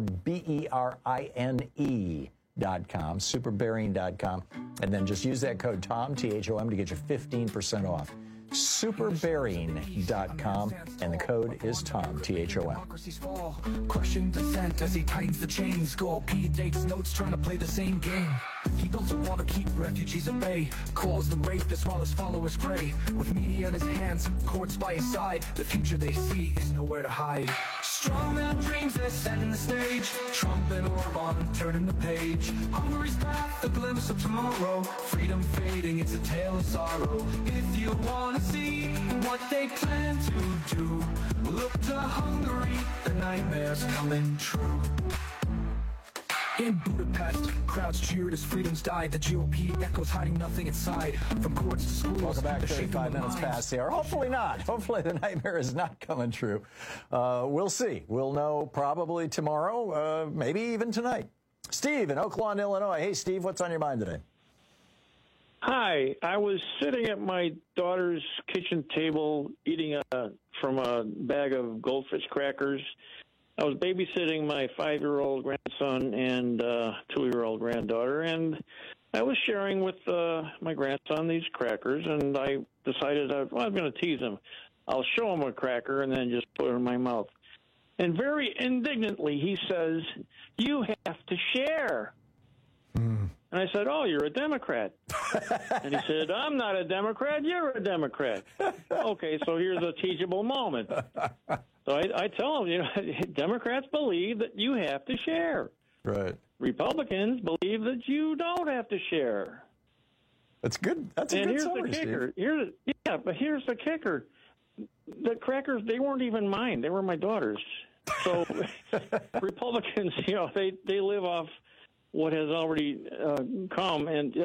[SPEAKER 13] B-E-R-I-N-E.com, superbearing.com. And then just use that code TOM, T-H-O-M, to get you 15% off. Superbearing.com, and the code is TOM, T-H-O-M.
[SPEAKER 2] Crushing dissent as he tightens the chains. Gold P takes notes, trying to play the same game. He doesn't want to keep refugees at bay. Calls them rapists while his followers pray. With media in his hands, courts by his side, the future they see is nowhere to hide. Strong man dreams, they're setting the stage. Trump and Orban turning the page. Hungary's path, a glimpse of tomorrow. Freedom fading, it's a tale of sorrow. If you want to see what they plan to do, look to Hungary, the nightmare's coming true. In Budapest, crowds cheered as freedoms died. The GOP echoes hiding nothing inside. From courts to schools.
[SPEAKER 13] Welcome back. 35 minutes past the hour. Hopefully not. Hopefully the nightmare is not coming true. We'll see. We'll know probably tomorrow, maybe even tonight. Steve in Oak Lawn, Illinois. Hey, Steve, what's on your mind today?
[SPEAKER 9] Hi. I was sitting at my daughter's kitchen table eating from a bag of Goldfish crackers. I was babysitting my 5-year-old grandson and 2-year-old granddaughter, and I was sharing with my grandson these crackers, and I decided I'm going to tease him. I'll show him a cracker and then just put it in my mouth. And very indignantly, he says, "You have to share." And I said, "Oh, you're a Democrat." And he said, "I'm not a Democrat. You're a Democrat." Okay, so here's a teachable moment. So I tell them, Democrats believe that you have to share.
[SPEAKER 13] Right.
[SPEAKER 9] Republicans believe that you don't have to share.
[SPEAKER 13] That's good. That's a good summary,
[SPEAKER 9] Steve. But here's the kicker. The crackers, they weren't even mine. They were my daughter's. So Republicans, they live off what has already come, and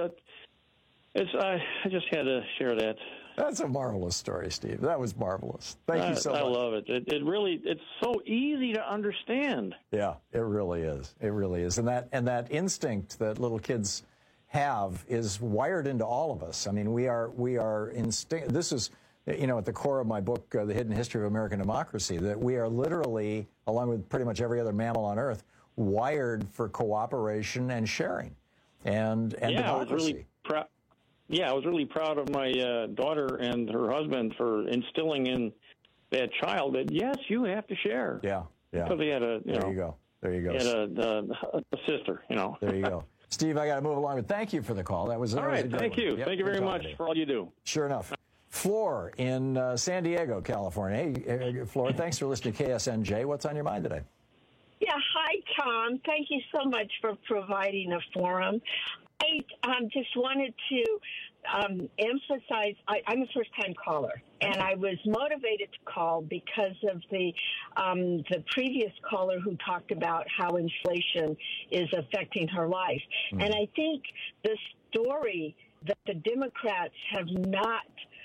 [SPEAKER 9] I just had to share that.
[SPEAKER 13] That's a marvelous story, Steve. That was marvelous. Thank you so much.
[SPEAKER 9] I love it. It's so easy to understand.
[SPEAKER 13] Yeah, it really is. It really is. And that instinct that little kids have is wired into all of us. I mean, we are instinct. This is, at the core of my book, The Hidden History of American Democracy, that we are literally, along with pretty much every other mammal on Earth, wired for cooperation and sharing and democracy.
[SPEAKER 9] I was really proud of my daughter and her husband for instilling in that child that, yes, you have to share.
[SPEAKER 13] Yeah.
[SPEAKER 9] Because they had
[SPEAKER 13] There you go.
[SPEAKER 9] He had a sister,
[SPEAKER 13] There you go. Steve, I got to move along, but thank you for the call. That was
[SPEAKER 9] all right. Thank you.
[SPEAKER 13] Yep,
[SPEAKER 9] thank you very much for all you do.
[SPEAKER 13] Sure enough. Floor in San Diego, California. Hey, Floor, thanks for listening to KSNJ. What's on your mind today?
[SPEAKER 10] Yeah, hi, Tom. Thank you so much for providing a forum. I just wanted to emphasize, I'm a first-time caller, and I was motivated to call because of the previous caller who talked about how inflation is affecting her life. Mm-hmm. And I think the story that the Democrats have not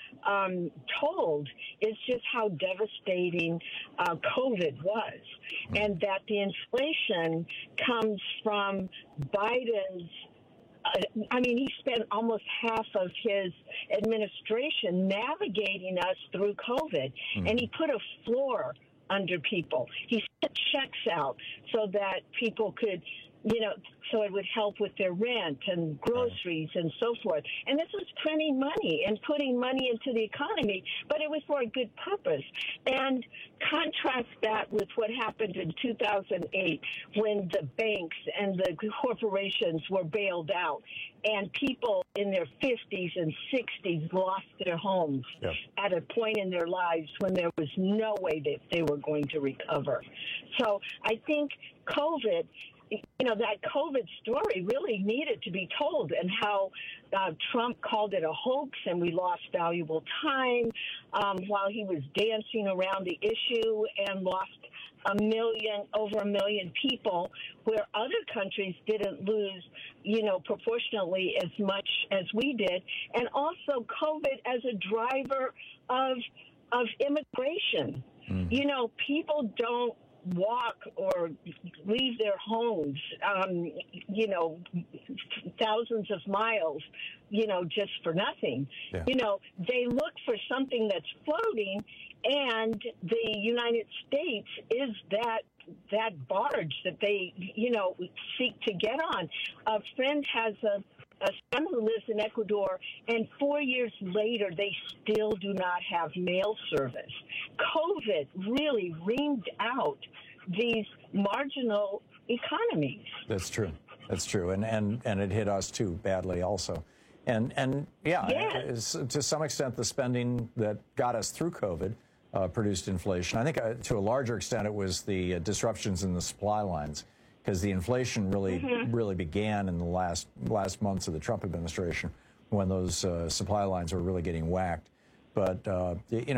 [SPEAKER 10] told is just how devastating COVID was, and that the inflation comes from Biden's I mean, he spent almost half of his administration navigating us through COVID, and he put a floor under people. He sent checks out so that people could, so it would help with their rent and groceries and so forth. And this was printing money and putting money into the economy, but it was for a good purpose. And contrast that with what happened in 2008 when the banks and the corporations were bailed out and people in their 50s and 60s lost their homes at a point in their lives when there was no way that they were going to recover. So I think COVID, that COVID story really needed to be told, and how Trump called it a hoax and we lost valuable time while he was dancing around the issue and lost over a million people, where other countries didn't lose, proportionately as much as we did. And also COVID as a driver of immigration. People don't walk or leave their homes, thousands of miles, just for nothing.
[SPEAKER 13] Yeah.
[SPEAKER 10] They look for something that's floating, and the United States is that barge that they, seek to get on. A friend has a son who lives in Ecuador, and 4 years later, they still do not have mail service. COVID really reamed out these marginal economies.
[SPEAKER 13] That's true. That's true. And it hit us too badly also. And to some extent, the spending that got us through COVID produced inflation. I think to a larger extent, it was the disruptions in the supply lines, because the inflation really began in the last months of the Trump administration, when those supply lines were really getting whacked. But the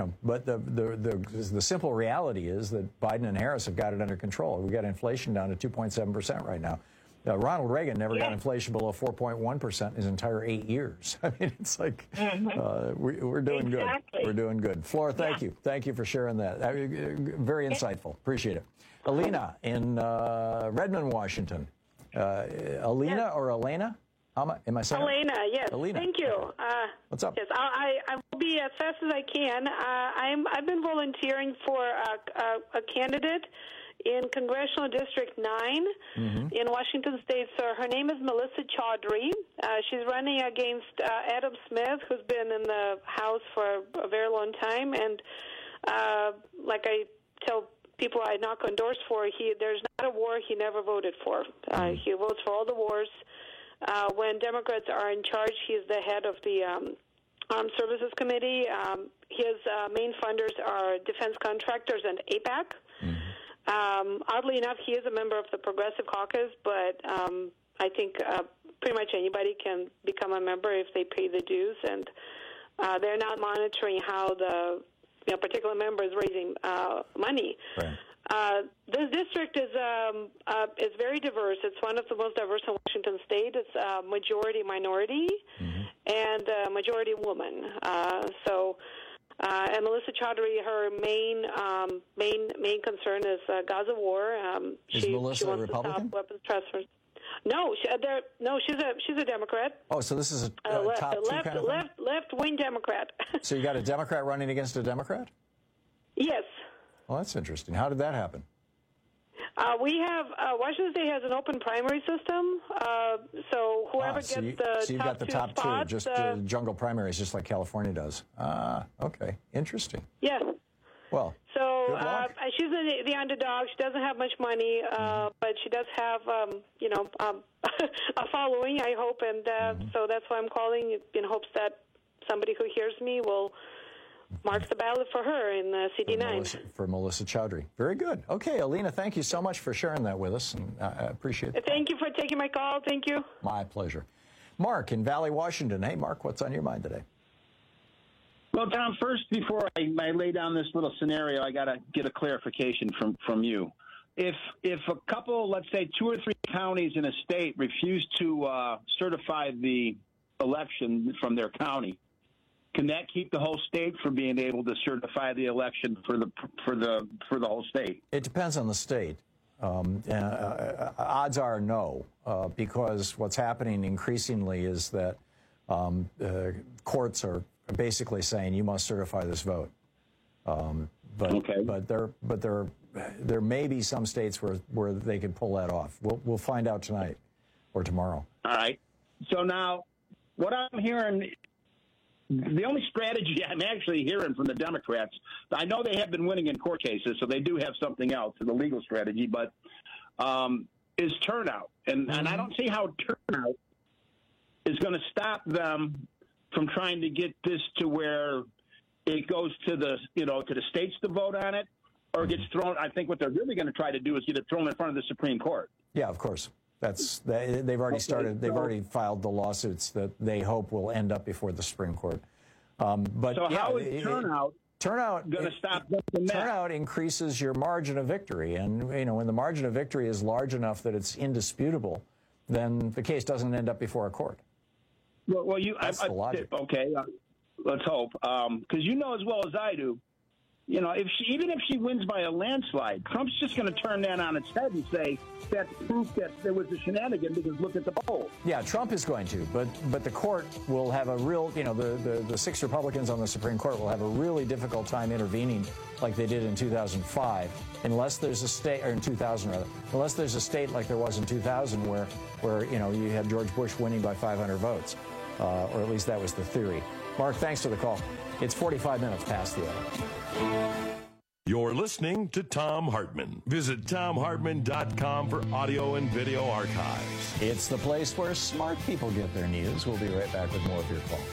[SPEAKER 13] simple reality is that Biden and Harris have got it under control. We've got inflation down to 2.7% right now. Ronald Reagan never got inflation below 4.1% his entire 8 years. I mean, it's like we're doing good. We're doing good. Flora, thank you. Thank you for sharing that. Very insightful. Appreciate it. Alina in Redmond, Washington. Alina or Elena? Am I saying
[SPEAKER 14] Elena, yes.
[SPEAKER 13] Elena.
[SPEAKER 14] Thank you.
[SPEAKER 13] What's up?
[SPEAKER 14] Yes, I will be as fast as I can. I've been volunteering for a candidate in Congressional District 9 in Washington State. So her name is Melissa Chaudhry. She's running against Adam Smith, who's been in the House for a very long time. And like I tell people I knock on doors for, there's not a war he never voted for. He votes for all the wars. When Democrats are in charge, he's the head of the Armed Services Committee. His main funders are defense contractors and AIPAC. Oddly enough, he is a member of the Progressive Caucus, but I think pretty much anybody can become a member if they pay the dues, and they're not monitoring how the particular member is raising money.
[SPEAKER 13] Right.
[SPEAKER 14] This district is very diverse. It's one of the most diverse in Washington State. It's majority minority and majority woman. And Melissa Chaudhry, her main concern is Gaza war.
[SPEAKER 13] Is Melissa a Republican?
[SPEAKER 14] To stop weapons transfers. No, she's a Democrat.
[SPEAKER 13] Oh, so this is a top two kind of thing?
[SPEAKER 14] Left-wing Democrat.
[SPEAKER 13] So you got a Democrat running against a Democrat?
[SPEAKER 14] Yes.
[SPEAKER 13] Well, that's interesting. How did that happen?
[SPEAKER 14] We have Washington State has an open primary system, so whoever gets
[SPEAKER 13] so you've got the top
[SPEAKER 14] spots,
[SPEAKER 13] two, just jungle primaries, just like California does. Okay, interesting.
[SPEAKER 14] Yes.
[SPEAKER 13] Well,
[SPEAKER 14] so she's the underdog. She doesn't have much money, but she does have a following, I hope, and so that's why I'm calling in hopes that somebody who hears me will mark the ballot for her in CD9.
[SPEAKER 13] For Melissa Chaudhry. Very good. Okay, Alina, thank you so much for sharing that with us, and I appreciate it.
[SPEAKER 14] Thank you for taking my call. Thank you.
[SPEAKER 13] My pleasure. Mark in Valley, Washington. Hey, Mark, what's on your mind today?
[SPEAKER 16] Well, Tom, first, before I lay down this little scenario, I got to get a clarification from you. If a couple, let's say 2 or 3 counties in a state refuse to certify the election from their county, can that keep the whole state from being able to certify the election for the whole state?
[SPEAKER 13] It depends on the state. Odds are no, because what's happening increasingly is that courts are basically saying you must certify this vote. But there may be some states where they could pull that off. We'll find out tonight or tomorrow.
[SPEAKER 16] All right. So now, what I'm hearing, the only strategy I'm actually hearing from the Democrats, I know they have been winning in court cases, so they do have something else in the legal strategy, but is turnout. And I don't see how turnout is going to stop them from trying to get this to where it goes to the states to vote on it, or gets thrown. I think what they're really going to try to do is get it thrown in front of the Supreme Court.
[SPEAKER 13] Yeah, of course. They've already started. They've already filed the lawsuits that they hope will end up before the Supreme Court. How
[SPEAKER 16] is turnout going to stop them from that?
[SPEAKER 13] Turnout increases your margin of victory, and when the margin of victory is large enough that it's indisputable, then the case doesn't end up before a court.
[SPEAKER 16] That's the logic. Okay, let's hope, because you know as well as I do. Even if she wins by a landslide, Trump's just going to turn that on its head and say that's proof that there was a shenanigan because look at the poll.
[SPEAKER 13] Yeah, Trump is going to, but the court will have a real, the 6 Republicans on the Supreme Court will have a really difficult time intervening like they did in 2005, unless there's a state, or in 2000 rather, unless there's a state like there was in 2000 where you had George Bush winning by 500 votes, or at least that was the theory. Mark, thanks for the call. It's 45 minutes past the hour.
[SPEAKER 12] You're listening to Thom Hartmann. Visit ThomHartmann.com for audio and video archives.
[SPEAKER 13] It's the place where smart people get their news. We'll be right back with more of your calls.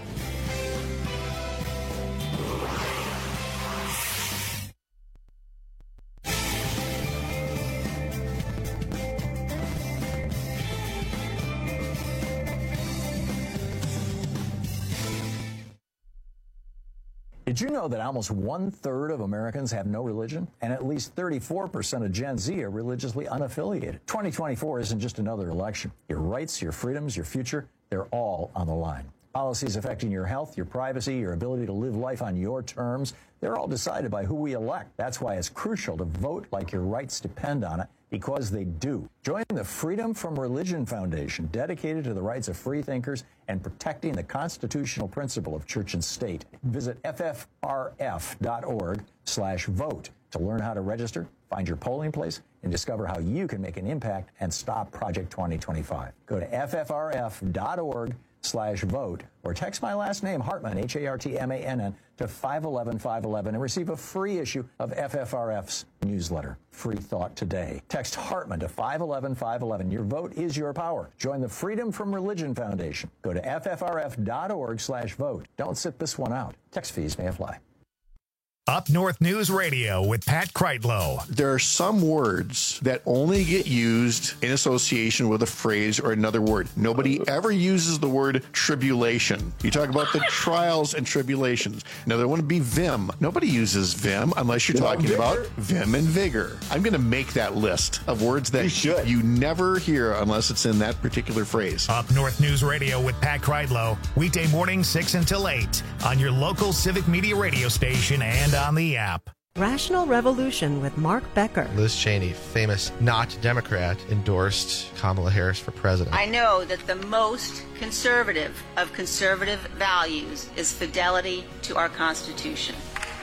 [SPEAKER 13] Did you know that almost 1/3 of Americans have no religion? And at least 34% of Gen Z are religiously unaffiliated. 2024 isn't just another election. Your rights, your freedoms, your future, they're all on the line. Policies affecting your health, your privacy, your ability to live life on your terms, they're all decided by who we elect. That's why it's crucial to vote like your rights depend on it, because they do. Join the Freedom from Religion Foundation, dedicated to the rights of free thinkers and protecting the constitutional principle of church and state. Visit ffrf.org/vote to learn how to register, find your polling place, and discover how you can make an impact and stop Project 2025. Go to ffrf.org/vote or text my last name, Hartmann, Hartmann, to 511-511 and receive a free issue of FFRF's newsletter, Free Thought Today. Text Hartmann to 511-511. Your vote is your power. Join the Freedom from Religion Foundation. Go to ffrf.org/vote. Don't sit this one out. Text fees may apply.
[SPEAKER 3] Up North News Radio with Pat Kreitlow.
[SPEAKER 17] There are some words that only get used in association with a phrase or another word. Nobody ever uses the word tribulation. You talk about the trials and tribulations. Another one would be vim. Nobody uses vim unless you're talking about vim and vigor. I'm going to make that list of words that you never hear unless it's in that particular phrase.
[SPEAKER 3] Up North News Radio with Pat Kreitlow. Weekday morning 6 until 8 on your local Civic Media radio station and on the app.
[SPEAKER 18] Rational Revolution with Mark Becker.
[SPEAKER 19] Liz Cheney, famous not Democrat, endorsed Kamala Harris for president.
[SPEAKER 24] I know that the most conservative of conservative values is fidelity to our Constitution.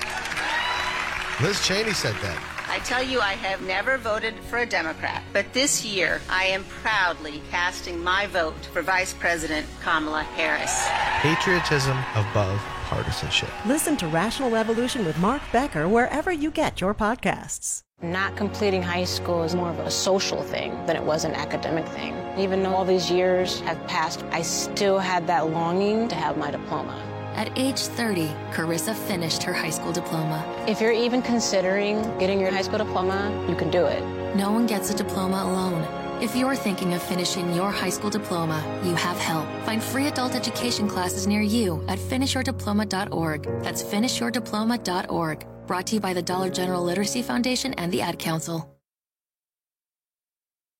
[SPEAKER 19] Liz Cheney said that.
[SPEAKER 24] I tell you, I have never voted for a Democrat, but this year I am proudly casting my vote for Vice President Kamala Harris.
[SPEAKER 19] Patriotism above partisanship.
[SPEAKER 18] Listen to Rational Revolution with Mark Becker wherever you get your podcasts.
[SPEAKER 25] Not completing high school is more of a social thing than it was an academic thing. Even though all these years have passed, I still had that longing to have my diploma.
[SPEAKER 26] At age 30, Carissa finished her high school diploma.
[SPEAKER 25] If you're even considering getting your high school diploma, you can do it.
[SPEAKER 26] No one gets a diploma alone. If you're thinking of finishing your high school diploma, you have help. Find free adult education classes near you at finishyourdiploma.org. That's finishyourdiploma.org. Brought to you by the Dollar General Literacy Foundation and the Ad Council.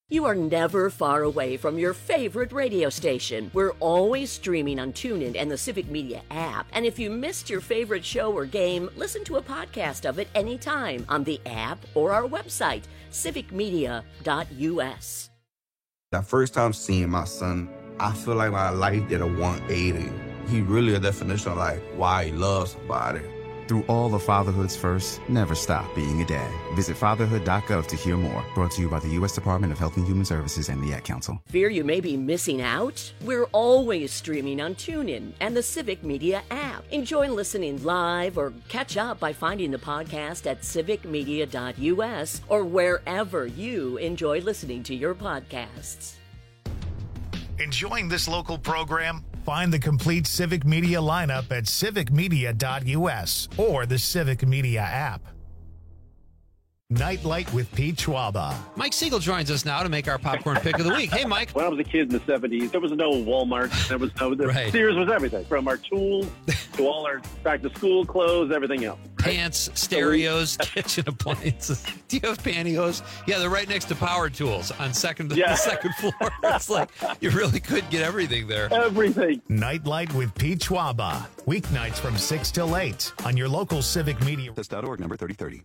[SPEAKER 4] You are never far away from your favorite radio station. We're always streaming on TuneIn and the Civic Media app. And if you missed your favorite show or game, listen to a podcast of it anytime on the app or our website, civicmedia.us.
[SPEAKER 5] The first time seeing my son, I feel like my life did a 180. He really a definition of like why he loves somebody.
[SPEAKER 15] Through all of fatherhood's first, never stop being a dad. Visit fatherhood.gov to hear more. Brought to you by the U.S. Department of Health and Human Services and the Ad Council.
[SPEAKER 4] Fear you may be missing out? We're always streaming on TuneIn and the Civic Media app. Enjoy listening live or catch up by finding the podcast at civicmedia.us or wherever you enjoy listening to your podcasts.
[SPEAKER 3] Enjoying this local program? Find the complete Civic Media lineup at civicmedia.us or the Civic Media app. Nightlight with Pete Schwaba.
[SPEAKER 11] Mike Siegel joins us now to make our popcorn pick of the week. Hey, Mike.
[SPEAKER 20] When I was a kid in the 70s, there was no Walmart. There was no
[SPEAKER 11] Right.
[SPEAKER 20] Sears was everything, from our tools to all our back-to-school clothes, everything else.
[SPEAKER 11] Pants, stereos, kitchen appliances. Do you have pantyhose? Yeah, they're right next to power tools on the second floor. It's like you really could get everything there.
[SPEAKER 20] Everything.
[SPEAKER 3] Nightlight with Pete Schwaba. Weeknights from 6 till 8 on your local Civic Media.
[SPEAKER 15] This.org number 3030.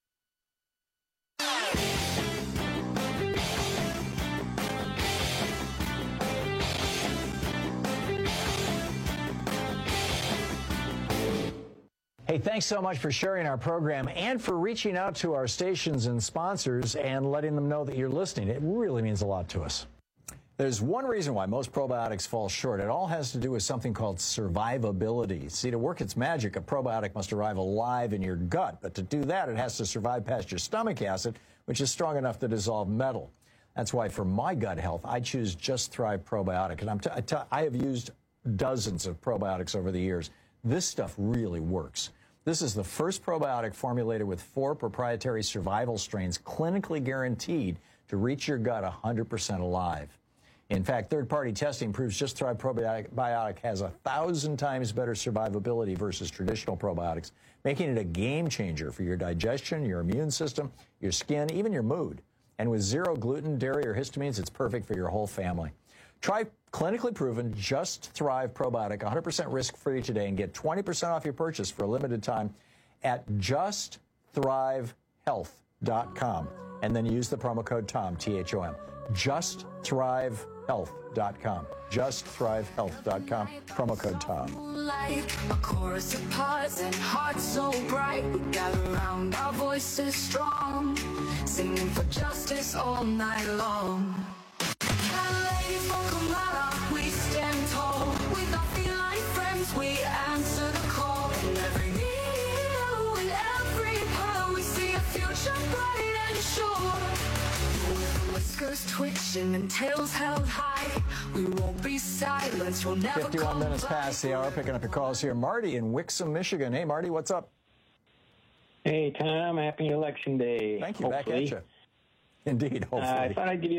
[SPEAKER 13] Hey, thanks so much for sharing our program and for reaching out to our stations and sponsors and letting them know that you're listening. It really means a lot to us. There's one reason why most probiotics fall short. It all has to do with something called survivability. See, to work its magic, a probiotic must arrive alive in your gut. But to do that, it has to survive past your stomach acid, which is strong enough to dissolve metal. That's why for my gut health, I choose Just Thrive Probiotic. And I have used dozens of probiotics over the years. This stuff really works. This is the first probiotic formulated with 4 proprietary survival strains clinically guaranteed to reach your gut 100% alive. In fact, third-party testing proves Just Thrive Probiotic has 1,000 times better survivability versus traditional probiotics, making it a game changer for your digestion, your immune system, your skin, even your mood. And with 0 gluten, dairy, or histamines, it's perfect for your whole family. Try clinically proven Just Thrive Probiotic 100% risk-free today and get 20% off your purchase for a limited time at justthrivehealth.com. And then use the promo code TOM, T-H-O-M. JustThriveHealth.com. JustThriveHealth.com. Promo code TOM.
[SPEAKER 2] Like a chorus of hearts and hearts so bright. We gather around, our voices strong, singing for justice all night long. Ladies from Kamala, we stand tall. With our feline friends, we answer the call. In every needle, in every pearl, we see a future bright and sure. With whiskers twitching and tails held high, we won't be silenced, we'll never
[SPEAKER 13] 51 minutes past the hour, picking up your calls here. Marty in Wixom, Michigan. Hey, Marty, what's up?
[SPEAKER 9] Hey, Tom, happy Election Day.
[SPEAKER 13] Thank you. Hopefully. Back at you. Indeed, hopefully.
[SPEAKER 9] I thought I'd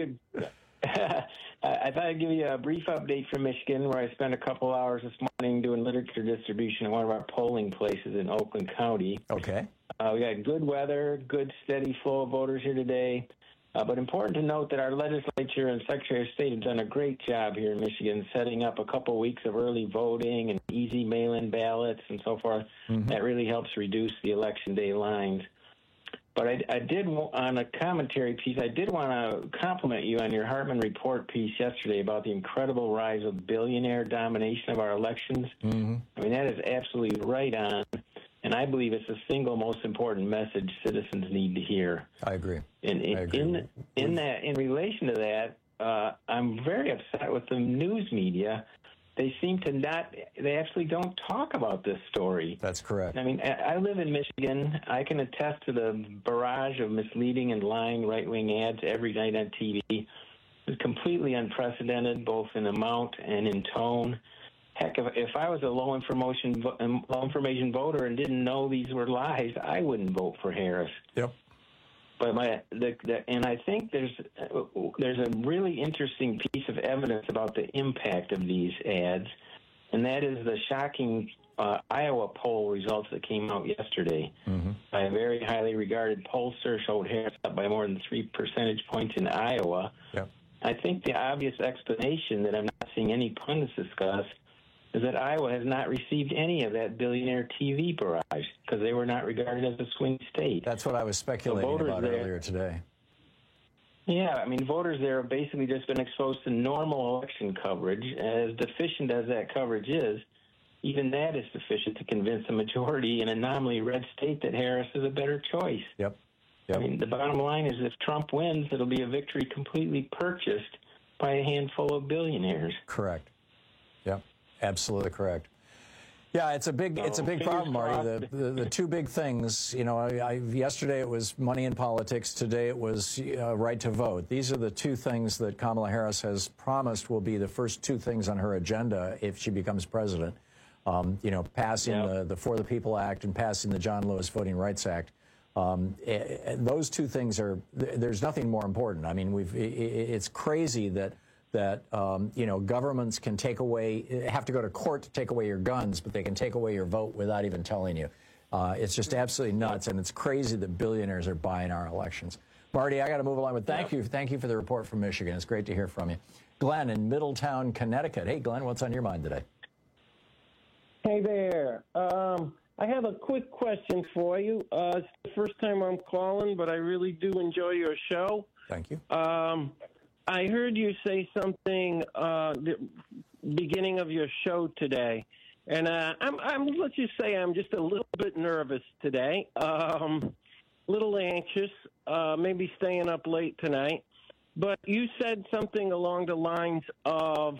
[SPEAKER 9] give you a brief update from Michigan, where I spent a couple hours this morning doing literature distribution at one of our polling places in Oakland County.
[SPEAKER 13] Okay.
[SPEAKER 9] We got good weather, good steady flow of voters here today. But important to note that our legislature and Secretary of State have done a great job here in Michigan, setting up a couple weeks of early voting and easy mail-in ballots and so forth. Mm-hmm. That really helps reduce the Election Day lines. But I did, on a commentary piece, I did want to compliment you on your Hartman Report piece yesterday about the incredible rise of billionaire domination of our elections.
[SPEAKER 13] Mm-hmm.
[SPEAKER 9] I mean, that is absolutely right on, and I believe it's the single most important message citizens need to hear.
[SPEAKER 13] I agree.
[SPEAKER 9] And in relation to that, I'm very upset with the news media. They seem to not, they actually don't talk about this story.
[SPEAKER 13] That's correct.
[SPEAKER 9] I mean, I live in Michigan. I can attest to the barrage of misleading and lying right-wing ads every night on TV. It's completely unprecedented, both in amount and in tone. Heck, if I was a low information voter and didn't know these were lies, I wouldn't vote for Harris.
[SPEAKER 13] Yep.
[SPEAKER 9] But and I think there's a really interesting piece of evidence about the impact of these ads,
[SPEAKER 1] and that is the shocking Iowa poll results that came out yesterday. By a very highly regarded pollster, showed Harris up by more than 3 percentage points in Iowa. I think the obvious explanation that I'm not seeing any pundits discuss is that Iowa has not received any of that billionaire TV barrage because they were not regarded as a swing state.
[SPEAKER 13] That's what I was speculating about earlier today.
[SPEAKER 1] Yeah, I mean, voters there have basically just been exposed to normal election coverage. As deficient as that coverage is, even that is sufficient to convince a majority in a nominally red state that Harris is a better choice. I mean, the bottom line is if Trump wins, it'll be a victory completely purchased by a handful of billionaires.
[SPEAKER 13] Correct. Yep, absolutely correct. Yeah, it's a big problem, Marty. The two big things, you know, yesterday it was money in politics. Today it was right to vote. These are the two things that Kamala Harris has promised will be the first two things on her agenda if she becomes president. You know, passing the For the People Act and passing the John Lewis Voting Rights Act. Those two things there's nothing more important. I mean, it's crazy that you know, governments can have to go to court to take away your guns, but they can take away your vote without even telling you. It's just absolutely nuts, and it's crazy that billionaires are buying our elections. Marty, I got to move along, but thank you for the report from Michigan. It's great to hear from you. Glenn in Middletown, Connecticut. Hey, Glenn, what's on your mind today?
[SPEAKER 6] Hey there. I have a quick question for you. It's the first time I'm calling, but I really do enjoy your show.
[SPEAKER 13] Thank you.
[SPEAKER 6] I heard you say something the beginning of your show today, and let's just say I'm just a little bit nervous today, a little anxious, maybe staying up late tonight. But you said something along the lines of,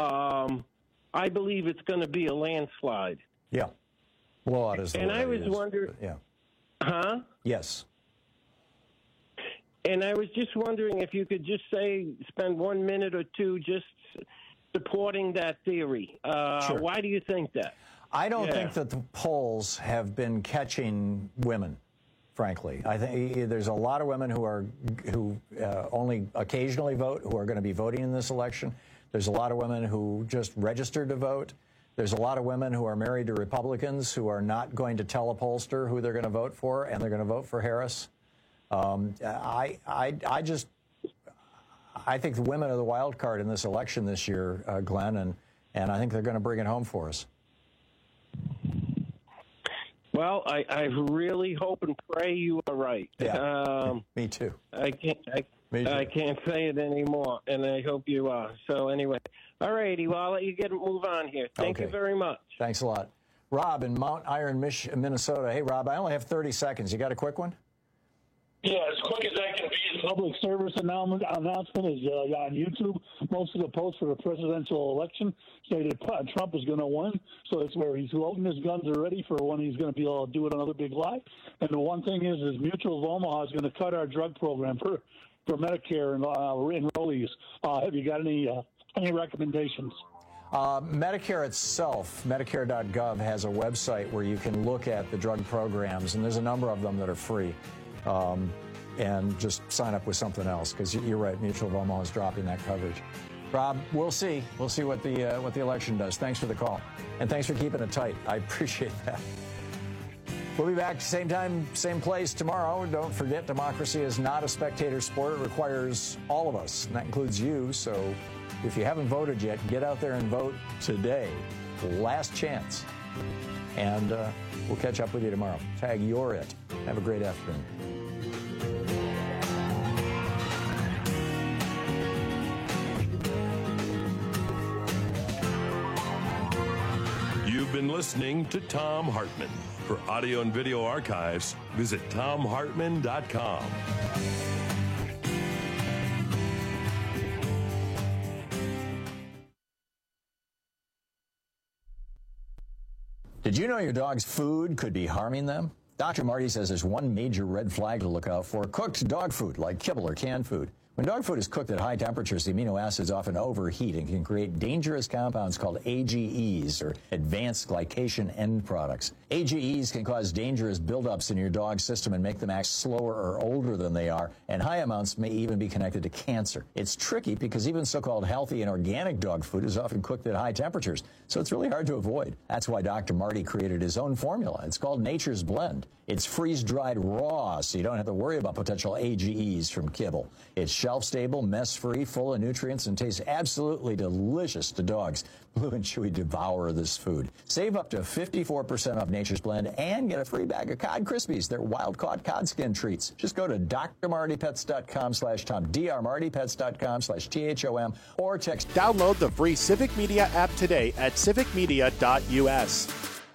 [SPEAKER 6] I believe it's going to be a landslide.
[SPEAKER 13] Yeah. Blowout is the
[SPEAKER 6] and
[SPEAKER 13] word
[SPEAKER 6] I was
[SPEAKER 13] used.
[SPEAKER 6] wondering, huh?
[SPEAKER 13] Yes.
[SPEAKER 6] And I was just wondering if you could just spend 1 minute or two just supporting that theory.
[SPEAKER 13] Sure.
[SPEAKER 6] Why do you think that?
[SPEAKER 13] I don't think that the polls have been catching women, frankly. I think there's a lot of women who only occasionally vote, who are going to be voting in this election. There's a lot of women who just registered to vote. There's a lot of women who are married to Republicans who are not going to tell a pollster who they're going to vote for, and they're going to vote for Harris. I think the women are the wild card in this election this year, Glenn, and I think they're going to bring it home for us.
[SPEAKER 6] Well, I really hope and pray you are right.
[SPEAKER 13] Yeah, me too.
[SPEAKER 6] I can't say it anymore, and I hope you are. So anyway, all righty. Well, I'll let you move on here. Thank you very much.
[SPEAKER 13] Thanks a lot. Rob in Mount Iron, Minnesota. Hey, Rob, I only have 30 seconds. You got a quick one?
[SPEAKER 7] Yeah, as quick as I can be. Public service announcement is on YouTube. Most of the posts for the presidential election say that Trump is going to win. So that's where he's loading his guns already for when he's going to be able to do it another big lie. And the one thing is Mutual of Omaha is going to cut our drug program for Medicare and enrollees. Have you got any recommendations?
[SPEAKER 13] Medicare itself, Medicare.gov, has a website where you can look at the drug programs, and there's a number of them that are free. And just sign up with something else, because you're right, Mutual of Omaha is dropping that coverage. Rob, we'll see. We'll see what the election does. Thanks for the call, and thanks for keeping it tight. I appreciate that. We'll be back same time, same place tomorrow. Don't forget, democracy is not a spectator sport. It requires all of us, and that includes you. So if you haven't voted yet, get out there and vote today. Last chance. And we'll catch up with you tomorrow. Tag You're It. Have a great afternoon.
[SPEAKER 12] You've been listening to Thom Hartmann. For audio and video archives, visit ThomHartmann.com.
[SPEAKER 13] Did you know your dog's food could be harming them? Dr. Marty says there's one major red flag to look out for: cooked dog food like kibble or canned food. When dog food is cooked at high temperatures, the amino acids often overheat and can create dangerous compounds called AGEs, or advanced glycation end products. AGEs can cause dangerous buildups in your dog's system and make them act slower or older than they are, and high amounts may even be connected to cancer. It's tricky because even so-called healthy and organic dog food is often cooked at high temperatures, so it's really hard to avoid. That's why Dr. Marty created his own formula. It's called Nature's Blend. It's freeze-dried raw, so you don't have to worry about potential AGEs from kibble. It's shelf-stable, mess-free, full of nutrients, and tastes absolutely delicious to dogs. Blue and Chewy devour this food. Save up to 54% off Nature's Blend and get a free bag of Cod Krispies. They're wild-caught cod skin treats. Just go to drmartypets.com/Tom, drmartypets.com/THOM, or text.
[SPEAKER 8] Download the free Civic Media app today at civicmedia.us.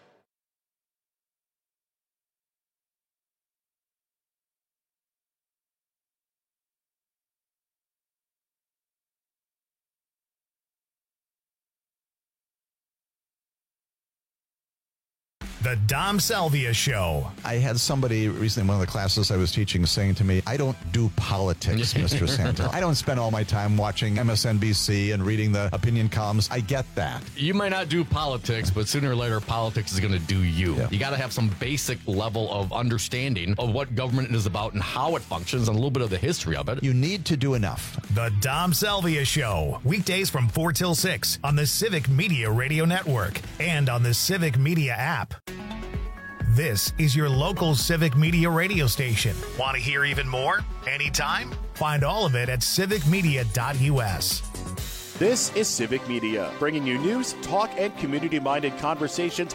[SPEAKER 3] The Dom Salvia Show.
[SPEAKER 10] I had somebody recently in one of the classes I was teaching saying to me, I don't do politics, Mr. Santel. I don't spend all my time watching MSNBC and reading the opinion columns. I get that.
[SPEAKER 14] You might not do politics, but sooner or later, politics is going to do you. Yeah. You got to have some basic level of understanding of what government is about and how it functions and a little bit of the history of it.
[SPEAKER 10] You need to do enough.
[SPEAKER 3] The Dom Salvia Show. Weekdays from 4 till 6 on the Civic Media Radio Network and on the Civic Media app. This is your local Civic Media radio station. Want to hear even more? Anytime? Find all of it at civicmedia.us.
[SPEAKER 8] This is Civic Media, bringing you news, talk, and community-minded conversations